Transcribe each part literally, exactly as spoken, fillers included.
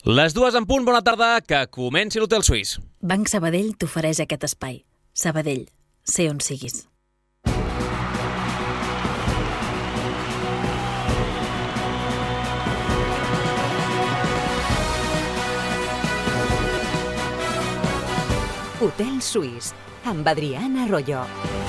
Les dues en punt, bona tarda, que comenci l'Hotel Suís. Banc Sabadell t'ofereix aquest espai. Sabadell, sé on siguis. Hotel Suís, amb Adriana Arroyo.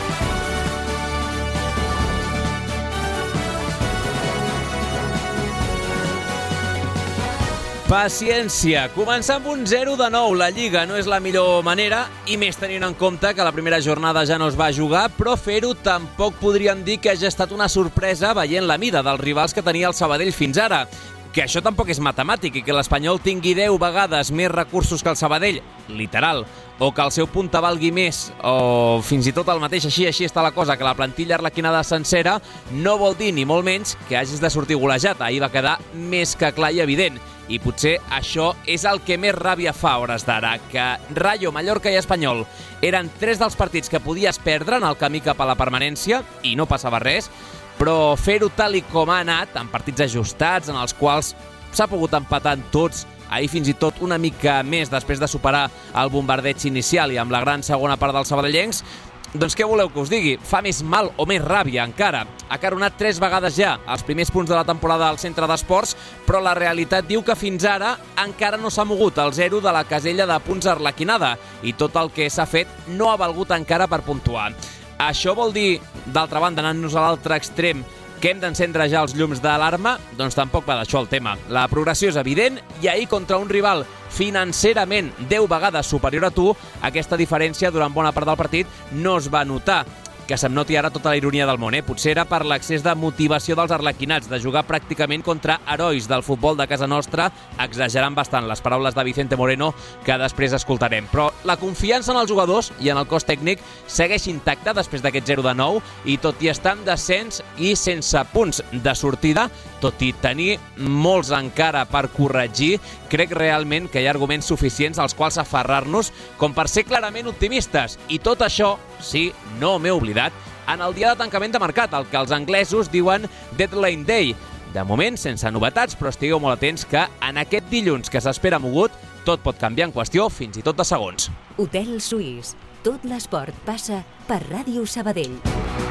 Paciència, començar amb un zero de nou. La Lliga no és la millor manera, i més tenint en compte que la primera jornada ja no es va jugar, però fer-ho tampoc podríem dir que hagi estat una sorpresa veient la mida dels rivals que tenia el Sabadell fins ara. Que això tampoc és matemàtic i que l'Espanyol tingui deu vegades més recursos que el Sabadell, literal, o que el seu punta valgui més, o fins i tot el mateix, així així està la cosa, que la plantilla arlequinada sencera, no vol dir ni molt menys que hagis de sortir golejat. Ahir va quedar més que clar i evident. I potser això és el que més ràbia fa a hores d'ara, que Rayo, Mallorca i Espanyol eren tres dels partits que podies perdre en el camí cap a la permanència i no passava res, però fer-ho tal i com ha anat, en partits ajustats, en els quals s'ha pogut empatar en tots, ahir fins i tot una mica més després de superar el bombardeig inicial i amb la gran segona part dels sabadellencs, doncs què voleu que us digui? Fa més mal o més ràbia encara. Ha caronat tres vegades ja els primers punts de la temporada al centre d'esports, però la realitat diu que fins ara encara no s'ha mogut el zero de la casella de punts arlequinada i tot el que s'ha fet no ha valgut encara per puntuar. Això vol dir, d'altra banda, anant-nos a l'altre extrem, que hem d'encendre ja els llums d'alarma? Doncs tampoc va d'això el tema. La progressió és evident i ahir contra un rival financerament deu vegades superior a tu, aquesta diferència durant bona part del partit no es va notar. Que se'm noti ara tota la ironia del món, eh? Potser era per l'accés de motivació dels arlequinats, de jugar pràcticament contra herois del futbol de casa nostra, exagerant bastant les paraules de Vicente Moreno, que després escoltarem. Però la confiança en els jugadors i en el cos tècnic segueix intacta després d'aquest zero de nou, i tot i estar en descens i sense punts de sortida, tot i tenir molts encara per corregir, crec realment que hi ha arguments suficients als quals aferrar-nos com per ser clarament optimistes. I tot això, sí, no m'he oblidat, en el dia de tancament de mercat, el que els anglesos diuen Deadline Day. De moment, sense novetats, però estigueu molt atents que en aquest dilluns que s'espera mogut, tot pot canviar en qüestió fins i tot de segons. Hotel Suís, tot l'esport passa per Ràdio Sabadell.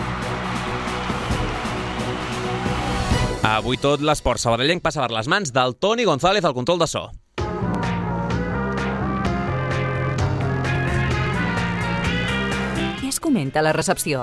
Avui tot l'esport sabadellenc passa per les mans del Toni González al control de so. Què es comenta a la recepció?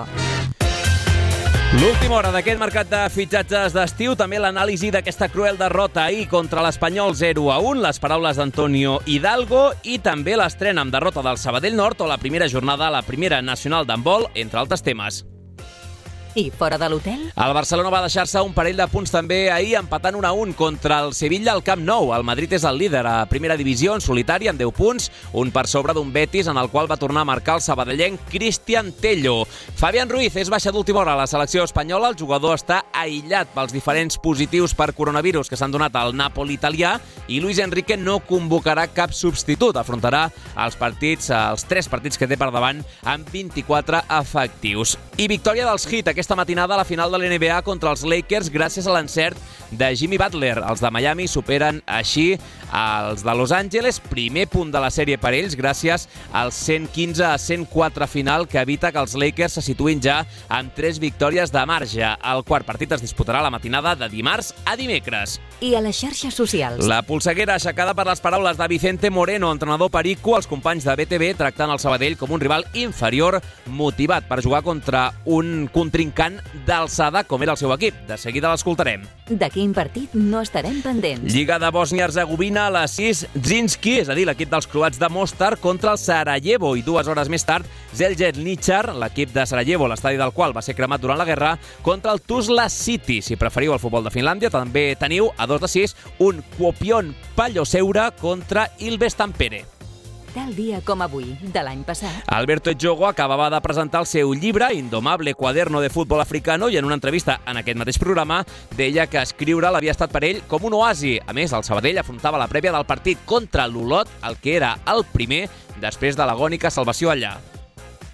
L'última hora d'aquest mercat de fitxatges d'estiu, també l'anàlisi d'aquesta cruel derrota ahir contra l'Espanyol zero a un, les paraules d'Antonio Hidalgo i també l'estrena amb derrota del Sabadell Nord o la primera jornada a la primera nacional d'handbol, entre altres temes. I fora de l'hotel? El Barcelona va deixar-se un parell de punts també ahir, empatant un a un contra el Sevilla al Camp Nou. El Madrid és el líder a primera divisió en solitari amb deu punts, un per sobre d'un Betis en el qual va tornar a marcar el sabadellenc Cristian Tello. Fabián Ruiz és baixa d'última hora a la selecció espanyola. El jugador està aïllat pels diferents positius per coronavirus que s'han donat al Nàpoli italià i Luis Enrique no convocarà cap substitut. Afrontarà els partits, els tres partits que té per davant amb vint-i-quatre efectius. I victòria dels Heat aquesta matinada a la final de l'N B A contra els Lakers gràcies a l'encert de Jimmy Butler. Els de Miami superen així els de Los Angeles, primer punt de la sèrie per ells gràcies al cent quinze a cent quatre final que evita que els Lakers se situïn ja amb tres victòries de marge. El quart partit es disputarà la matinada de dimarts a dimecres. I a les xarxes socials? La polseguera aixecada per les paraules de Vicente Moreno, entrenador perico, els companys de B T V tractant el Sabadell com un rival inferior, motivat per jugar contra un contrincant d'alçada com era el seu equip. De seguida l'escoltarem. De quin partit no estarem pendents? Lliga de Bòsnia-Hercegovina a les sis, Dzinski, és a dir, l'equip dels croats de Mostar, contra el Sarajevo, i dues hores més tard, Željezničar, l'equip de Sarajevo, l'estadi del qual va ser cremat durant la guerra, contra el Tuzla City. Si preferiu el futbol de Finlàndia, també teniu a dos de sis un Kuopion Palloseura contra Ilves Tampere. Tal dia com avui, de l'any passat. Alberto Ejogo acabava de presentar el seu llibre, Indomable Cuaderno de Fútbol Africano, i en una entrevista en aquest mateix programa deia que escriure'l havia estat per ell com un oasi. A més, el Sabadell afrontava la prèvia del partit contra l'Olot, el que era el primer després de l'agònica salvació allà.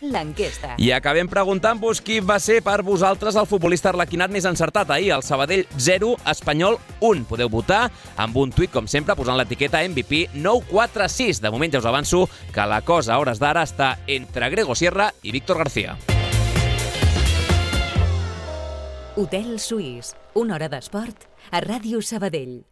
l'enquesta. I acabem preguntant-vos qui va ser per vosaltres el futbolista arlequinat més encertat ahir. El Sabadell zero, Espanyol un. Podeu votar amb un tuit, com sempre, posant l'etiqueta M V P nou quatre sis. De moment ja us avanço que la cosa a hores d'ara està entre Grego Sierra i Víctor García. Hotel Suís, una hora d'esport a Ràdio Sabadell.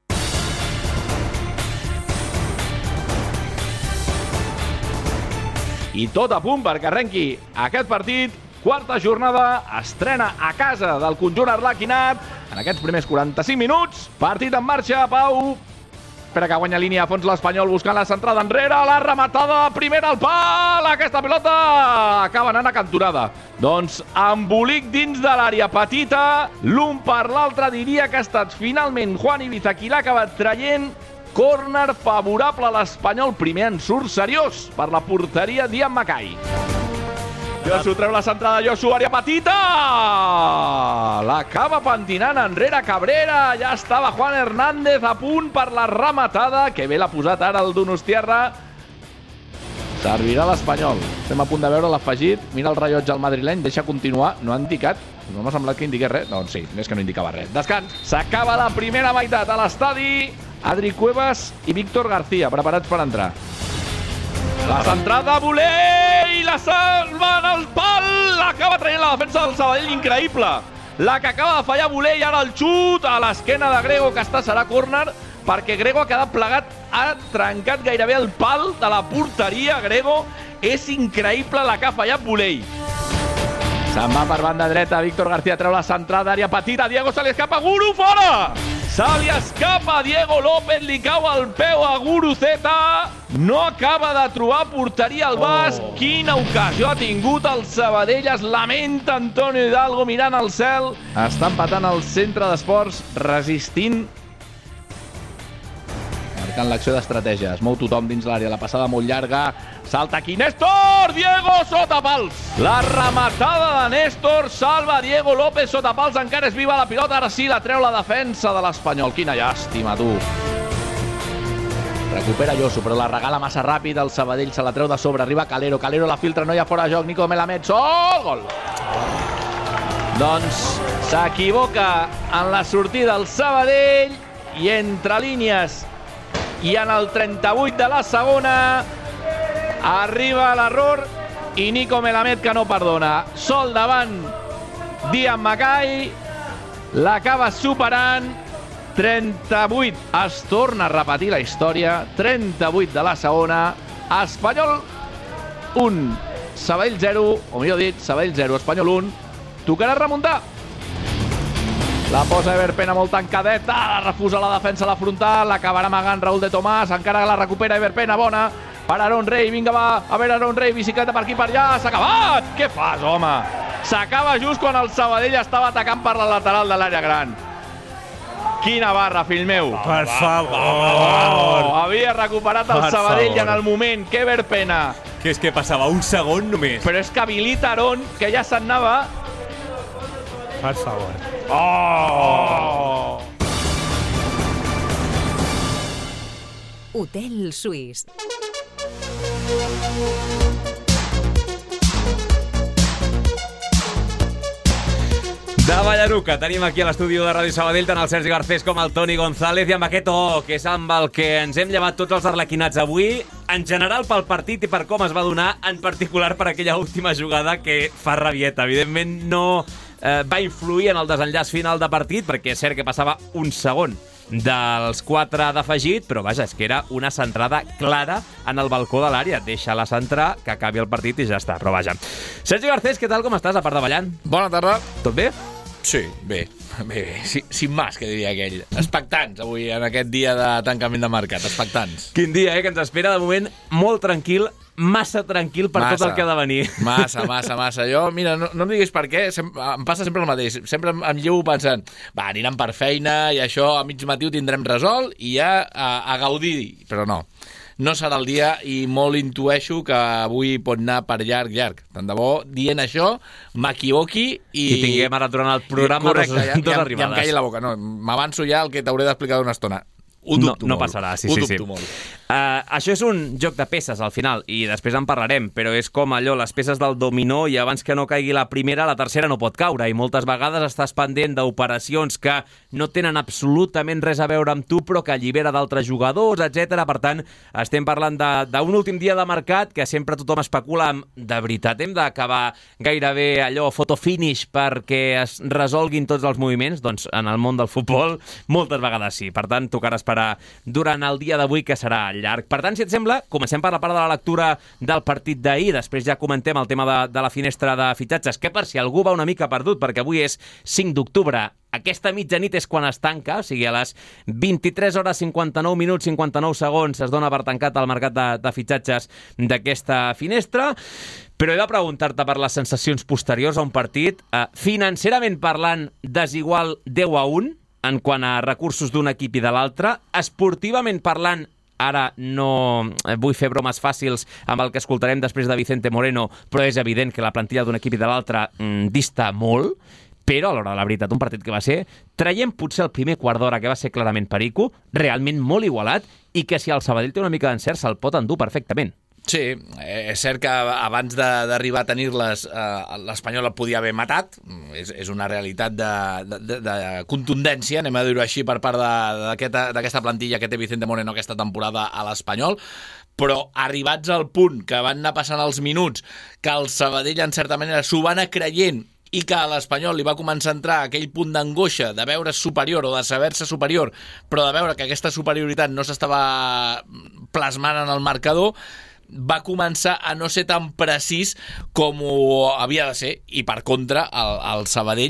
I tot a punt perquè arrenqui aquest partit. Quarta jornada, estrena a casa del conjunt arlequinat en aquests primers quaranta-cinc minuts. Partit en marxa, Pau. Espera que guanya línia a fons l'Espanyol buscant la centrada enrere. La rematada, primera al pal. Aquesta pilota acaba anant a cantonada. Doncs embolic dins de l'àrea petita. L'un per l'altre diria que ha estat finalment Juan Ibiza qui l'ha acabat traient. Córner favorable a l'Espanyol. Primer en surt seriós per la porteria d'Ian Mackay. Josu treu la centrada, Josu, àrea petita! L'acaba pentinant enrere Cabrera. Ja estava Juan Hernández a punt per la rematada. Que bé l'ha posat ara el Donostiarra. Servirà l'Espanyol. Estem a punt de veure l'afegit. Mira el rellotge al madrileny, deixa continuar. No ha indicat, no m'ha semblat que indiqués res. Doncs sí, és que no indicava res. Descans. S'acaba la primera meitat a l'estadi. Adri Cuevas i Víctor García, preparats per entrar. La centrada, Volé, i la salva al pal. L'acaba traient la defensa del Sabadell, increïble. La que acaba de fallar Volé i ara el xut a l'esquena de Grego, que està serà córner, perquè Grego ha quedat plegat, ha trencat gairebé el pal de la porteria. Grego, és increïble la que ha fallat Volé. Se'n va per banda dreta, Víctor García treu la centrada, àrea petita, Diego se li escapa, Guru fora! Se li escapa Diego López, li cau al peu a Guruzeta. No acaba de trobar porteria al basc. Oh. Quina ocasió ha tingut el Sabadell. Es lamenta Antonio Hidalgo mirant al cel. Està empatant el centre d'esports, resistint. Marcant l'acció d'estratègia. Es mou tothom dins l'àrea. La passada molt llarga. Salta aquí Néstor! Diego sota pals! La rematada de Néstor salva Diego López sota pals. Encara és viva la pilota. Ara sí la treu la defensa de l'Espanyol. Quina llàstima, tu. Recupera Josu, però la regala massa ràpid. El Sabadell se la treu de sobre. Arriba Calero. Calero la filtra. No hi ha fora de joc. Nico Melamed. Sol! Gol! Doncs s'equivoca en la sortida del Sabadell i entre línies i en el trenta-vuit de la segona arriba l'error i Nico Melamed que no perdona. Sol davant d'Ian Mackay, l'acaba superant. trenta-vuit, es torna a repetir la història. trenta-vuit de la segona. Espanyol un, Sabadell zero, o millor dit, Sabadell zero, Espanyol un. Tocarà remuntar. La posa Everpena molt tancadeta, la refusa la defensa a la frontal, l'acabarà amagant Raúl de Tomàs, encara la recupera Everpena, bona per Aaron Rey, vinga va, a veure Aaron Rey, bicicleta per aquí per allà, s'ha acabat! Què fas, home? S'acaba just quan el Sabadell estava atacant per la lateral de l'àrea gran. Quina barra, fill meu! Per favor! Oh, havia recuperat el per Sabadell favor. en el moment, que Everpena. Que és que passava un segon només. Però és que habilita Aaron, que ja se'n anava. Per favor. Oh! Hotel Suís. De Ballaruca tenim aquí a l'estudi de Ràdio Sabadell tant el Sergi Garcés com el Toni González, i amb aquest oh, que és amb el que ens hem llevat tots els arlequinats avui, en general pel partit i per com es va donar, en particular per aquella última jugada que fa rabieta. Evidentment no eh, va influir en el desenllaç final de partit, perquè és cert que passava un segon dels quatre d'afegit, però vaja, és que era una centrada clara en el balcó de l'àrea. Deixa-la centrar, que acabi el partit i ja està, però vaja. Sergi Garcés, què tal, com estàs, a part de ballant? Bona tarda. Tot bé? Sí, bé, bé, bé. Sí, sin más, que diria aquell. Expectants, avui, en aquest dia de tancament de mercat. Expectants. Quin dia, eh, que ens espera, de moment, molt tranquil, massa tranquil per massa, tot el que ha de venir. Massa, massa, massa. Jo, mira, no, no em diguis per què, sem em passa sempre el mateix. Sempre em, em llevo pensant, va, aniran per feina i això a mig matí ho tindrem resolt i ja a, a gaudir. Però no. No serà el dia i molt intueixo que avui pot anar per llarg, llarg. Tant de bo, dient això, m'equivoqui i... I tinguem ara durant el programa correcte, dos, ja, dos ja, arribades. Ja em caigui la boca. No, m'avanço ja el que t'hauré d'explicar d'una estona. Ho dubto no, no molt. passarà, sí, Ho sí, dubto sí. molt. Uh, això és un joc de peces, al final, i després en parlarem, però és com allò, les peces del dominó, i abans que no caigui la primera, la tercera no pot caure, i moltes vegades estàs pendent d'operacions que no tenen absolutament res a veure amb tu, però que allibera d'altres jugadors, etcètera. Per tant, estem parlant d'un últim dia de mercat que sempre tothom especula amb, de veritat, hem d'acabar gairebé allò fotofinish perquè es resolguin tots els moviments? Doncs en el món del futbol moltes vegades sí. Per tant, tocarà esperar durant el dia d'avui, que serà llarg. Per tant, si et sembla, comencem per la part de la lectura del partit d'ahir, després ja comentem el tema de, de la finestra de fitxatges, que per si algú va una mica perdut, perquè avui és cinc d'octubre, aquesta mitjanit és quan es tanca, o sigui, a les vint-i-tres hores cinquanta-nou minuts cinquanta-nou segons es dona per tancat el mercat de, de fitxatges d'aquesta finestra, però he de preguntar-te per les sensacions posteriors a un partit, eh, financerament parlant, desigual deu a un, en quant a recursos d'un equip i de l'altre, esportivament parlant, ara no vull fer bromes fàcils amb el que escoltarem després de Vicente Moreno, però és evident que la plantilla d'un equip i de l'altre mm, dista molt, però a l'hora de la veritat, un partit que va ser, traiem potser el primer quart d'hora, que va ser clarament perico, realment molt igualat, i que si el Sabadell té una mica d'encert se'l pot endur perfectament. Sí, és cert que abans d'arribar a tenir-les eh, l'Espanyol el podia haver matat, és, és una realitat de, de, de contundència, anem a dir-ho així, per part d'aquesta plantilla que té Vicente Moreno aquesta temporada a l'Espanyol, però arribats al punt que van anar passant els minuts, que el Sabadell en certa manera s'ho va anar creient i que a l'Espanyol li va començar a entrar aquell punt d'angoixa de veure's superior o de saber-se superior, però de veure que aquesta superioritat no s'estava plasmant en el marcador, va començar a no ser tan precís com ho havia de ser, i per contra el, el Sabadell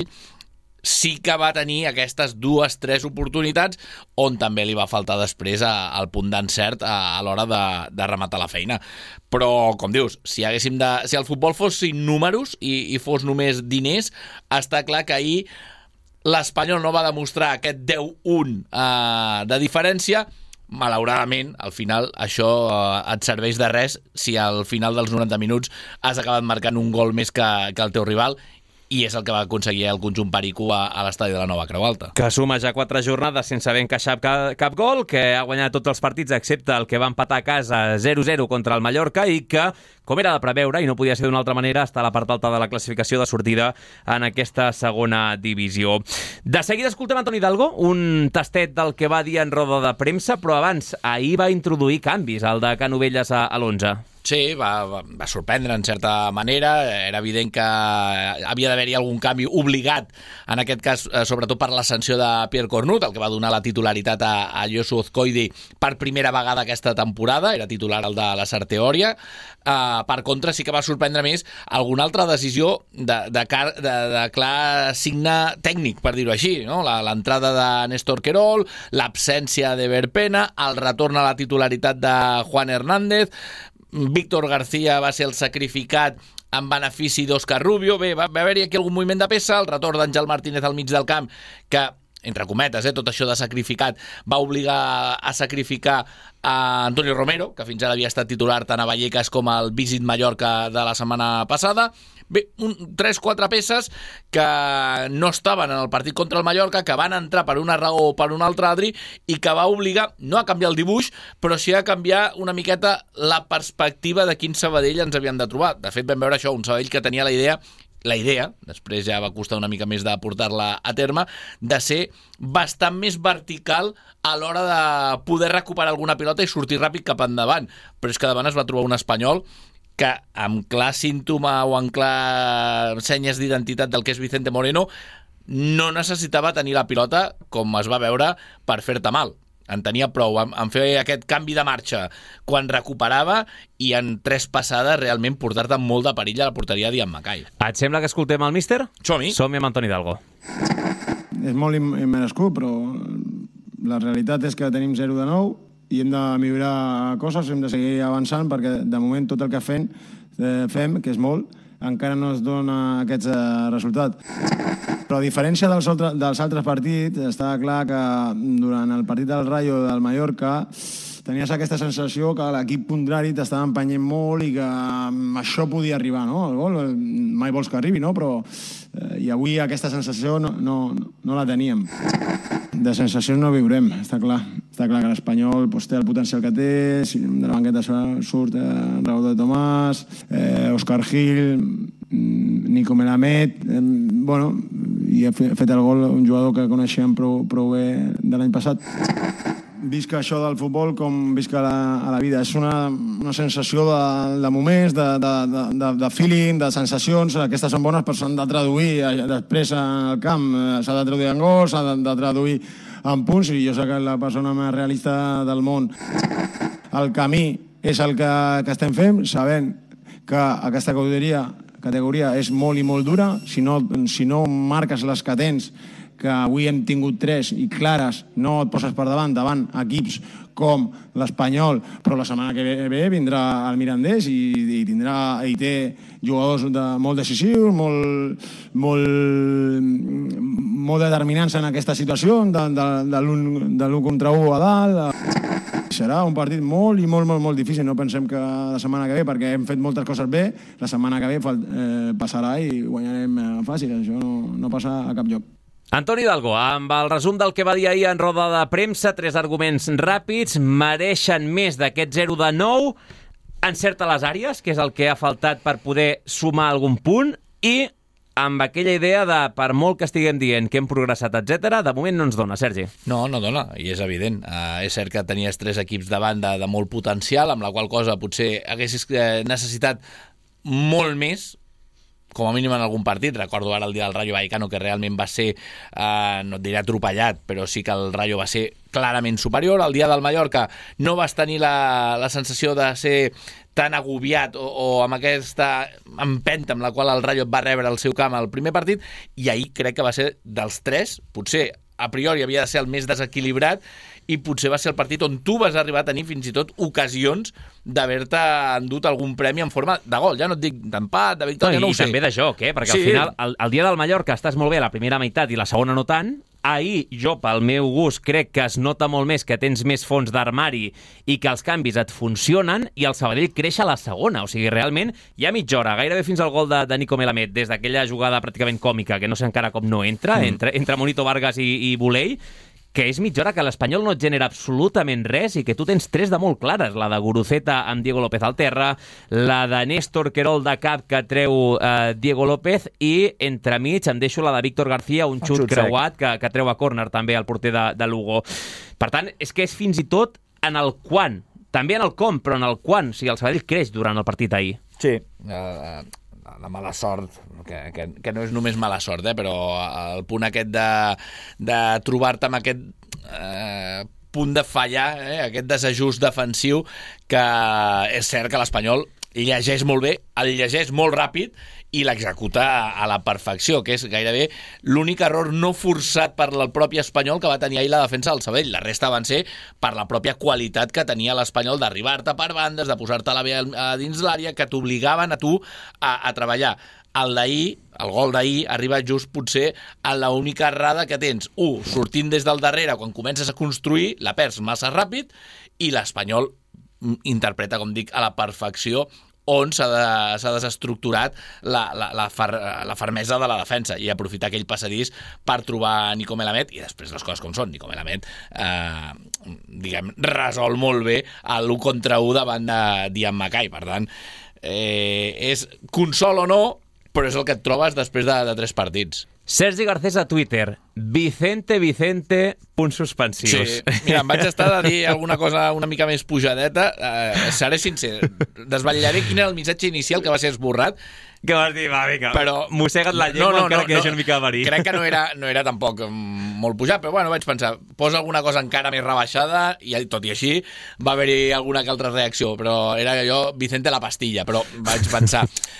sí que va tenir aquestes dues, tres oportunitats on també li va faltar després al punt d'encert a, a l'hora de, de rematar la feina. Però, com dius, si haguéssim de, si el futbol fossin números i, i fos només diners, està clar que ahir l'Espanyol no va demostrar aquest deu un eh, de diferència. Malauradament, al final això eh, et serveix de res si al final dels noranta minuts has acabat marcant un gol més que, que el teu rival, i és el que va aconseguir el conjunt perico a, a l'estadi de la Nova Creu Alta. Que suma ja quatre jornades sense haver encaixat cap, cap gol, que ha guanyat tots els partits excepte el que va empatar a casa zero zero contra el Mallorca, i que, com era de preveure, i no podia ser d'una altra manera, està a la part alta de la classificació de sortida en aquesta segona divisió. De seguida escoltem Antoni Hidalgo, un tastet del que va dir en roda de premsa, però abans, ahir va introduir canvis, el de Canovelles a, a l'onze. Sí, va, va, va sorprendre en certa manera. Era evident que havia d'haver-hi algun canvi obligat, en aquest cas, sobretot per la sanció de Pierre Cornut, el que va donar la titularitat a, a Josu Ozcoidi per primera vegada aquesta temporada. Era titular el de la Sarteòria. Uh, per contra, sí que va sorprendre més alguna altra decisió de, de, car, de, de clar signe tècnic, per dir-ho així, no? L'entrada de Néstor Querol, l'absència de Verpena, el retorn a la titularitat de Juan Hernández, Víctor García va ser el sacrificat en benefici d'Òscar Rubio. Bé, va, va haver-hi aquí algun moviment de peça, el retorn d'Àngel Martínez al mig del camp, que, entre cometes, eh, tot això de sacrificat, va obligar a sacrificar a Antonio Romero, que fins ara havia estat titular tant a Vallecas com al Visit Mallorca de la setmana passada. Bé, un, tres, quatre peces que no estaven en el partit contra el Mallorca, que van entrar per una raó o per una altra, Adri, i que va obligar, no a canviar el dibuix, però sí a canviar una miqueta la perspectiva de quin Sabadell ens havien de trobar. De fet, vam veure això, un Sabadell que tenia la idea, la idea, després ja va costar una mica més de portar-la a terme, de ser bastant més vertical a l'hora de poder recuperar alguna pilota i sortir ràpid cap endavant. Però és que davant es va trobar un Espanyol que, amb clar símptoma o amb clar senyes d'identitat del que és Vicente Moreno, no necessitava tenir la pilota, com es va veure, per fer-te mal. En tenia prou en, en fer aquest canvi de marxa quan recuperava, i en tres passades realment portar-te molt de perill a la porteria d'Ian Mackay. Et sembla que escoltem el míster? Som-hi. Som-hi amb Antoni Hidalgo. És molt immerescut, però la realitat és que tenim zero de nou i hem de millorar coses, hem de seguir avançant, perquè de moment tot el que fem, eh, fem, que és molt, encara no es dona aquest eh, resultat. Però a diferència dels, altres, dels altres partits, està clar que durant el partit del Rayo del Mallorca tenies aquesta sensació que l'equip contrari t'estava empenyent molt i que això podia arribar, no? El gol, mai vols que arribi, no? Però eh, i avui aquesta sensació no, no, no la teníem. De sensacions no viurem, està clar. està clar que l'Espanyol pues, té el potencial que té, de la banqueta surt eh, Raúl de Tomàs, eh, Òscar Gil, Nico Melamed, eh, bueno, i ha fet el gol un jugador que coneixíem prou, prou bé de l'any passat. Visca això del futbol com visca la, a la vida. És una, una sensació de, de moments, de, de, de, de feeling, de sensacions. Aquestes són bones, però s'han de traduir després al camp. S'ha de traduir en gols, s'ha de, de traduir en punts, i jo soc la persona més realista del món. El camí és el que, que estem fent, sabent que aquesta categoria, categoria és molt i molt dura. Si no, si no marques les que tens, que avui hem tingut tres i clares, no et poses per davant, davant equips com l'Espanyol, però la setmana que ve vindrà el Mirandés i, i tindrà i té jugadors de, molt decisius, molt, molt, molt determinants en aquesta situació, de, de, de l'u contra u a dalt. Serà un partit molt i molt, molt, molt difícil. No pensem que la setmana que ve, perquè hem fet moltes coses bé, la setmana que ve eh, passarà i guanyarem eh, fàcil. Això no, no passa a cap lloc. Antoni Hidalgo, amb el resum del que va dir ahir en roda de premsa, tres arguments ràpids, mereixen més d'aquest zero de nou, encerta les àrees, que és el que ha faltat per poder sumar algun punt, i amb aquella idea de, per molt que estiguem dient que hem progressat, etcètera, de moment no ens dona, Sergi. No, no dona, i és evident. Uh, és cert que tenies tres equips de banda de molt potencial, amb la qual cosa potser haguessis necessitat molt més, com a mínim en algun partit. Recordo ara el dia del Rayo Vallecano, que realment va ser, eh, no et diré atropellat, però sí que el Rayo va ser clarament superior. El dia del Mallorca no vas tenir la, la sensació de ser tan agobiat o, o amb aquesta empenta amb la qual el Rayo va rebre el seu camp al primer partit, i ahir crec que va ser dels tres, potser a priori havia de ser el més desequilibrat, i potser va ser el partit on tu vas arribar a tenir fins i tot ocasions d'haver-te endut algun premi en forma de gol. Ja no et dic d'empat, de victòria, no, no ho sé. I sé. també de joc, eh? Perquè sí, al final, el, el dia del Mallorca estàs molt bé a la primera meitat i la segona no tant. Ahir, jo, pel meu gust, crec que es nota molt més que tens més fons d'armari i que els canvis et funcionen, i el Sabadell creix a la segona. O sigui, realment, hi ha mitja hora, gairebé fins al gol de, de Nico Melamed, des d'aquella jugada pràcticament còmica, que no sé encara com no entra, mm. entre, entre Monito Vargas i, i Bolell, que és mitja hora que l'Espanyol no et genera absolutament res i que tu tens tres de molt clares. La de Guruceta amb Diego López al terra, la de Néstor Querol de cap que treu eh, Diego López, i entremig em deixo la de Víctor García, un xut, xut creuat que, que treu a córner també el porter de, de Lugo. Per tant, és que és fins i tot en el quan, també en el com, però en el quan, o sigui, el Sabadell creix durant el partit ahir. Sí, uh, la mala sort, que, que, que no és només mala sort, eh, però el punt aquest de, de trobar-te amb aquest eh, punt de fallar, eh, aquest desajust defensiu, que és cert que l'Espanyol llegeix molt bé, el llegeix molt ràpid i l'executa a la perfecció, que és gairebé l'únic error no forçat per el propi Espanyol que va tenir ahir la defensa del Sabadell. La resta van ser per la pròpia qualitat que tenia l'Espanyol d'arribar-te per bandes, de posar-te la bé dins l'àrea, que t'obligaven a tu a, a treballar. El d'ahir, el gol d'ahir, arriba just potser a l'única errada que tens. Un, sortint des del darrere, quan comences a construir, la perds massa ràpid, i l'Espanyol interpreta, com dic, a la perfecció on s'ha de, s'ha desestructurat la, la, la, far, la fermesa de la defensa, i aprofitar aquell passadís per trobar Nico Melamed, i després les coses com són. Nico Melamed eh, diguem, resol molt bé l'u contra u davant de Dian Mackay. Per tant, eh, és consol o no, però és el que et trobes després de, de tres partits. Sergi Garcés a Twitter, Vicente, Vicente, punts suspensius. Sí, mira, em vaig estar de dir alguna cosa una mica més pujadeta. Uh, seré sincer, desvetllaré quin era el missatge inicial que va ser esborrat. Que vas dir, va, vinga, però mossega't la llengua, no, no, encara no, que hi hagi una mica de verí. Crec que no era, no era tampoc molt pujat, però bueno, vaig pensar, posa alguna cosa encara més rebaixada, i tot i així va haver-hi alguna que altra reacció, però era jo, Vicente la pastilla, però vaig pensar...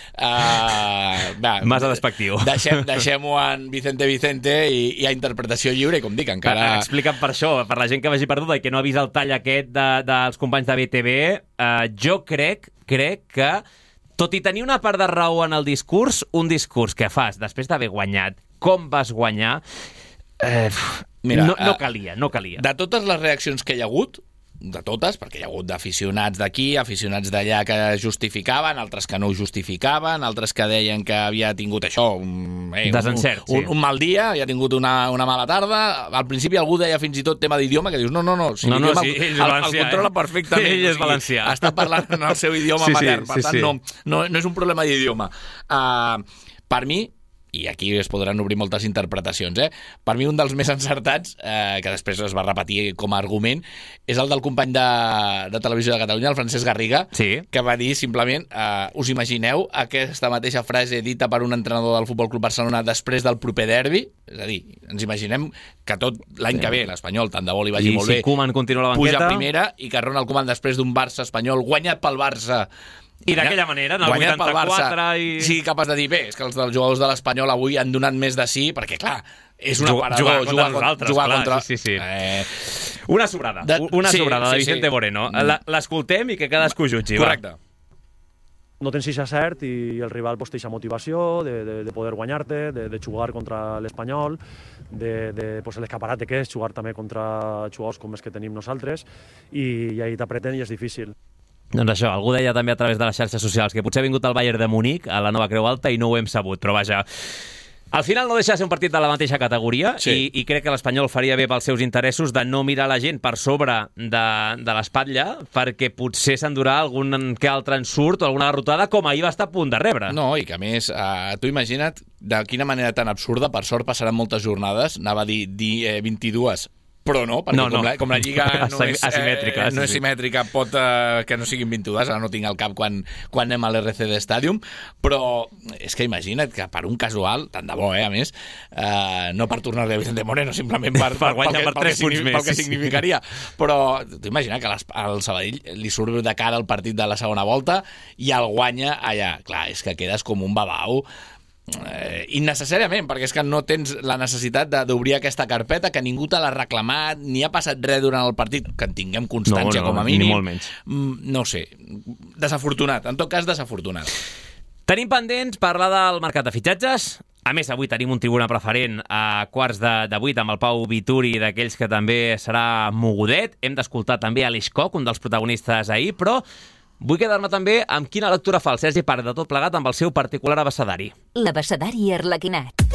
Uh, va, massa despectiu. Deixem, deixem-ho en Vicente Vicente i, i a interpretació lliure, com dic, encara... Explica't per això, per la gent que vagi perduda i que no ha vist el tall aquest de, dels companys de B T V, uh, jo crec, crec que tot i tenir una part de raó en el discurs, un discurs que fas després d'haver guanyat, com vas guanyar, eh, Mira, no, no calia, no calia. De totes les reaccions que hi ha hagut, de totes, perquè hi ha hagut d'aficionats d'aquí, aficionats d'allà que justificaven, altres que no ho justificaven, altres que deien que havia tingut això, un, eh, desencert, un, un, sí. un mal dia, havia tingut una, una mala tarda. Al principi algú deia fins i tot tema d'idioma, que dius, no, no, no, si no, no, l'idioma sí, ell és el, valencià, el controla eh? perfectament. Ell és valencià. Està parlant en el seu idioma sí, matern, sí, per sí, tant, sí. no, no, no és un problema d'idioma. Uh, per mi, i aquí es podran obrir moltes interpretacions, eh? Per mi un dels més encertats, eh, que després es va repetir com a argument, és el del company de, de Televisió de Catalunya, el Francesc Garriga, sí. que va dir simplement, eh, us imagineu aquesta mateixa frase dita per un entrenador del Futbol Club Barcelona després del proper derbi? És a dir, ens imaginem que tot l'any sí. que ve l'Espanyol, tant de bo li vagi I molt si bé, Koeman continua la banqueta, puja a primera, i que Ronald Koeman després d'un Barça-Espanyol guanyat pel Barça, i d'aquella manera, en el guanyat vuitanta-quatre... Barça, i... sigui capaç de dir, bé, és que els dels jugadors de l'Espanyol avui han donat més de sí, perquè, clar, és un aparador. Jugar contra jugar, nosaltres, jugar clar, contra... sí, sí, sí. Eh... Una sobrada, de... una sí, sobrada sí, de Vicente sí. Moreno. L'escoltem i que cadascú jutgi. Correcte. Va. No tens eixa cert i el rival pues, té eixa motivació de, de, de poder guanyar-te, de, de jugar contra l'Espanyol, de, de pues, l'escaparate que és jugar també contra jugadors com els que tenim nosaltres, i, i ahí t'apreten i és difícil. Doncs això, algú deia també a través de les xarxes socials que potser ha vingut el Bayern de Munic a la nova Creu Alta i no ho hem sabut, però vaja... Al final no deixa de ser un partit de la mateixa categoria sí. i, i crec que l'Espanyol faria bé pels seus interessos de no mirar la gent per sobre de, de l'espatlla, perquè potser s'endurà algun que altre ensurt o alguna derrotada com ahir va estar a punt de rebre. No, i que a més, eh, tu imagina't de quina manera tan absurda, per sort passaran moltes jornades, anava a dir, dir eh, vint-i-dues, però no, perquè no, no. Com, la, com la Lliga no és, asimètrica, eh, no és simètrica, pot eh, que no siguin vint-i-dues, ara no tinc al cap quan, quan anem a l'R C D Stadium, però és que imagina't que per un casual, tant de bo, eh, a més, eh, no per tornar-li a Vicente Moreno, simplement per, per, guanyar per tres punts més. Pel que significaria, però tu imagina que al Sabadell li surt de cara el partit de la segona volta i el guanya allà. Clar, és que quedes com un babau, Eh, innecessàriament, perquè és que no tens la necessitat d'obrir aquesta carpeta, que ningú te l'ha reclamat, ni ha passat res durant el partit, que en tinguem constància no, no, com a mínim. Ni molt menys. No ho sé, desafortunat, en tot cas desafortunat. Tenim pendents parlar del mercat de fitxatges. A més, avui tenim un tribuna preferent a quarts de, de vuit amb el Pau Vituri, d'aquells que també serà mogudet. Hem d'escoltar també Aleix Koch, un dels protagonistes ahir, però vull quedar-me també amb quina lectura fa el Sergi Parc de tot plegat amb el seu particular abecedari. L'abecedari arlequinat.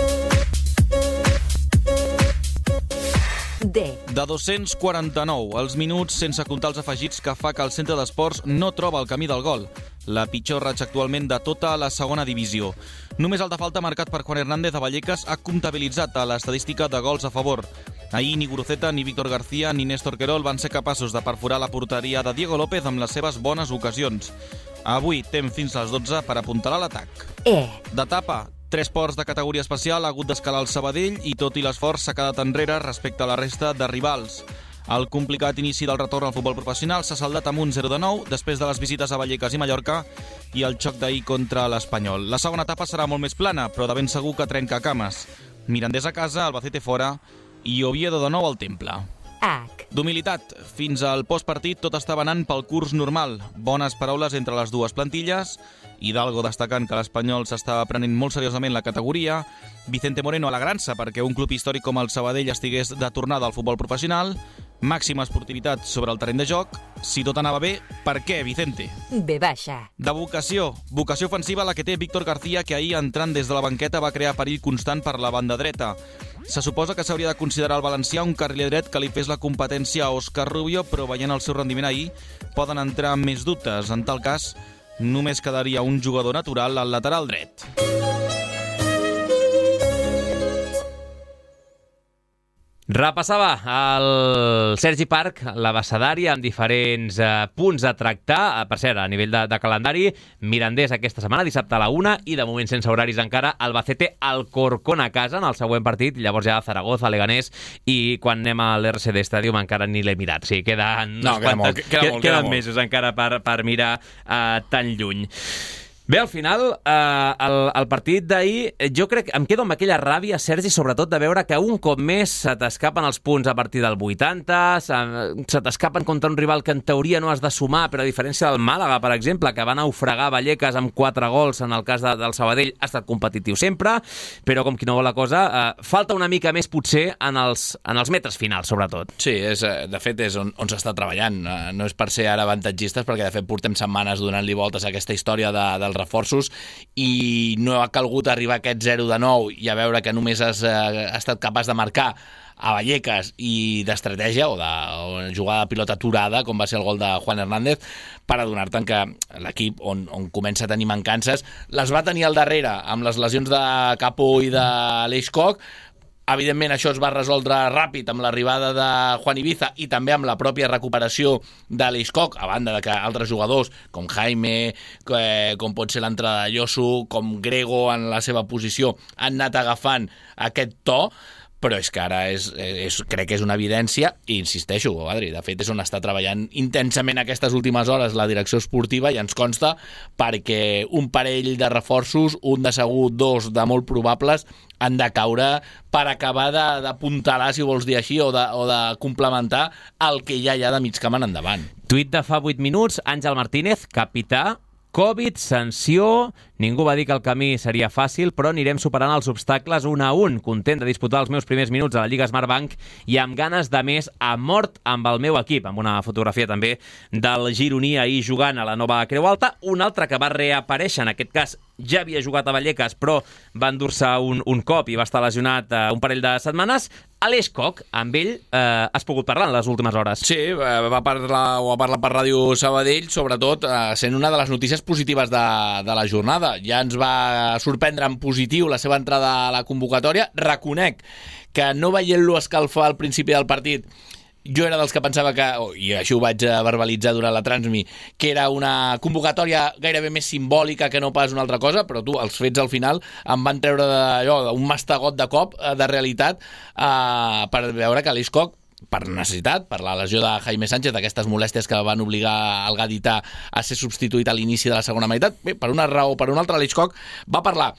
D. De dos-cents quaranta-nou, els minuts sense comptar els afegits que fa que el centre d'esports no troba el camí del gol. La pitjor ratxa actualment de tota la segona divisió. Només el de falta marcat per Juan Hernández a Vallecas ha comptabilitzat a l'estadística de gols a favor. Ahir ni Guruceta, ni Víctor García, ni Néstor Querol van ser capaços de perforar la porteria de Diego López amb les seves bones ocasions. Avui temps fins a les dotze per apuntalar l'atac. E. D'etapa, tres ports de categoria especial ha hagut d'escalar el Sabadell i tot i l'esforç s'ha quedat enrere respecte a la resta de rivals. El complicat inici del retorn al futbol professional s'ha saldat amb un zero de nou després de les visites a Vallecas i Mallorca i el xoc d'ahir contra l'Espanyol. La segona etapa serà molt més plana, però de ben segur que trenca cames. Mirandés a casa, Albacete fora i Oviedo de nou al Temple. H. D'humilitat. Fins al postpartit tot estava anant pel curs normal. Bones paraules entre les dues plantilles. Hidalgo destacant que l'Espanyol s'estava prenent molt seriosament la categoria. Vicente Moreno alegrant-se perquè un club històric com el Sabadell estigués de tornada al futbol professional. Màxima esportivitat sobre el terreny de joc. Si tot anava bé, per què, Vicente? B baixa. De vocació. Vocació ofensiva la que té Víctor García, que ahir, entrant des de la banqueta, va crear perill constant per la banda dreta. Se suposa que s'hauria de considerar el valencià un carriler dret que li fes la competència a Òscar Rubio, però veient el seu rendiment ahir, poden entrar més dubtes. En tal cas, només quedaria un jugador natural al lateral dret. Repassava el Sergi Parc, l'abecedari, amb diferents eh, punts a tractar. Per cert, a nivell de, de calendari, Mirandés aquesta setmana, dissabte a la una, i de moment sense horaris encara, Albacete Alcorcón a casa en el següent partit, llavors ja Zaragoza, Leganés, i quan anem a l'R C D Stadium encara ni l'he mirat. Sí, queden, no, queda quantes, molt, queda molt, queden queda mesos molt. encara per, per mirar eh, tan lluny. Bé, al final, eh, el, el partit d'ahir, jo crec que em quedo amb aquella ràbia, Sergi, sobretot de veure que un cop més se t'escapen els punts a partir del vuitanta, se, se t'escapen contra un rival que en teoria no has de sumar, però a diferència del Màlaga, per exemple, que va naufragar Vallecas amb quatre gols, en el cas de, del Sabadell ha estat competitiu sempre, però com qui no vol la cosa, eh, falta una mica més potser en els, en els metres finals, sobretot. Sí, és, de fet és on, on s'està treballant. No és per ser ara avantatgistes, perquè de fet portem setmanes donant-li voltes a aquesta història de, dels reforços i no ha calgut arribar a aquest zero de nou i a veure que només has eh, estat capaç de marcar a Vallecas i d'estratègia o de o jugada de pilota aturada, com va ser el gol de Juan Hernández, per adonar-te'n que l'equip on, on comença a tenir mancances les va tenir al darrere amb les lesions de Capo i de Aleix Koch. Evidentment, això es va resoldre ràpid amb l'arribada de Juan Ibiza i també amb la pròpia recuperació d'Aleix Koch, a banda de que altres jugadors, com Jaime, com pot ser l'entrada de Yosu, com Grego en la seva posició, han anat agafant aquest to, però és que ara és, és, crec que és una evidència i insisteixo, Adri, de fet és on està treballant intensament aquestes últimes hores la direcció esportiva i ens consta perquè un parell de reforços, un de segur, dos de molt probables, han de caure per acabar d'apuntalar, si vols dir així, o de, o de complementar el que ja hi ha de mig camp en endavant. Tuit de fa vuit minuts, Àngel Martínez, capità, Covid, sanció, ningú va dir que el camí seria fàcil, però anirem superant els obstacles un a un. Content de disputar els meus primers minuts a la Lliga Smartbank i amb ganes de més a mort amb el meu equip, amb una fotografia també del gironí ahir jugant a la nova Creu Alta. Un altre que va reaparèixer, en aquest cas ja havia jugat a Vallecas, però va endur-se un, un cop i va estar lesionat eh, un parell de setmanes. Aleix Koch, amb ell eh, has pogut parlar en les últimes hores. Sí, va parlar, o va parlar per Ràdio Sabadell, sobretot eh, sent una de les notícies positives de, de la jornada. Ja ens va sorprendre en positiu la seva entrada a la convocatòria. Reconec que no veient-lo escalfar al principi del partit, jo era dels que pensava que, oh, i això ho vaig verbalitzar durant la Transmi, que era una convocatòria gairebé més simbòlica que no pas una altra cosa, però tu, els fets al final em van treure d'allò, un mastegot de cop de realitat eh, per veure que Aleix Koch, per necessitat, per la lesió de Jaime Sánchez, d'aquestes molèsties que van obligar el gadità a ser substituït a l'inici de la segona meitat, bé, per una raó o per una altra, Aleix Koch va parlar.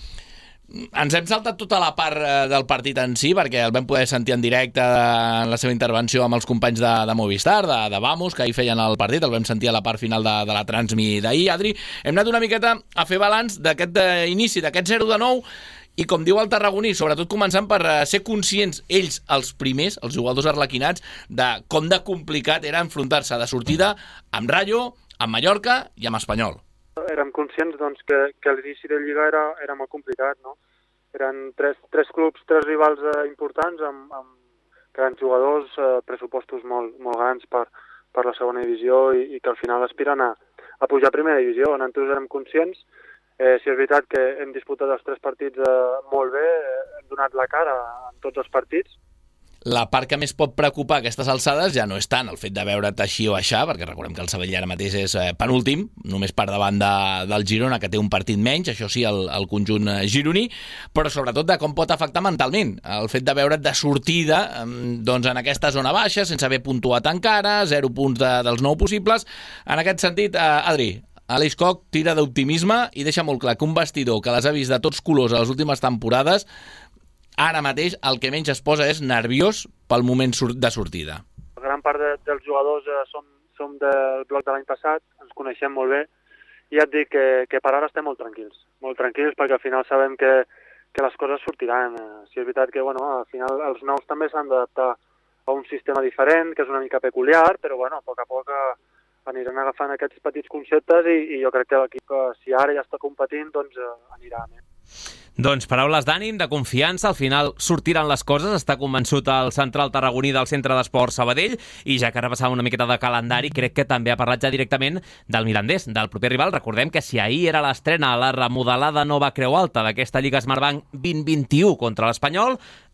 Ens hem saltat tota la part del partit en si, perquè el vam poder sentir en directe en la seva intervenció amb els companys de, de Movistar, de, de Vamos, que ahir feien el partit, el vam sentir a la part final de, de la Transmi d'ahir. Adri, hem anat una miqueta a fer balanç d'aquest inici, d'aquest zero de nou, i com diu el tarragoní, sobretot començant per ser conscients ells, els primers, els jugadors arlequinats, de com de complicat era enfrontar-se de sortida amb Rayo, amb Mallorca i amb Espanyol. Érem conscients doncs, que, que l'inici de Lliga era, era molt complicat, no? Eren tres, tres clubs, tres rivals eh, importants amb, amb grans jugadors, eh, pressupostos molt, molt grans per, per la segona divisió i, i que al final aspiren a, a pujar a primera divisió. Nosaltres érem conscients. Eh, si és veritat que hem disputat els tres partits eh, molt bé, eh, hem donat la cara en tots els partits. La part que més pot preocupar a aquestes alçades ja no és tant el fet de veure't així o aixà, perquè recordem que el Sabadell ara mateix és penúltim, només per davant de, del Girona, que té un partit menys, això sí, el, el conjunt gironí, però sobretot de com pot afectar mentalment el fet de veure't de sortida doncs, en aquesta zona baixa, sense haver puntuat encara, zero punts de, dels nou possibles. En aquest sentit, eh, Adri, Aleix Koch tira d'optimisme i deixa molt clar que un vestidor que les ha vist de tots colors a les últimes temporades ara mateix el que menys es posa és nerviós pel moment de sortida. Gran part de, dels jugadors eh, som, som del bloc de l'any passat, ens coneixem molt bé, i ja et dic que, que per ara estem molt tranquils, molt tranquils perquè al final sabem que, que les coses sortiran. Si és veritat que bueno, al final els nous també s'han d'adaptar a un sistema diferent, que és una mica peculiar, però bueno, a poc a poc aniran agafant aquests petits conceptes i, i jo crec que l'equip, si ara ja està competint, doncs eh, anirà més. Doncs paraules d'ànim, de confiança, al final sortiran les coses, està convençut el central tarragoní del Centre d'Esports Sabadell, i ja que ara passava una miqueta de calendari, crec que també ha parlat ja directament del Mirandés, del proper rival. Recordem que si ahir era l'estrena a la remodelada nova Creu Alta d'aquesta Lliga Smartbank vint vint-i-u contra l'Espanyol,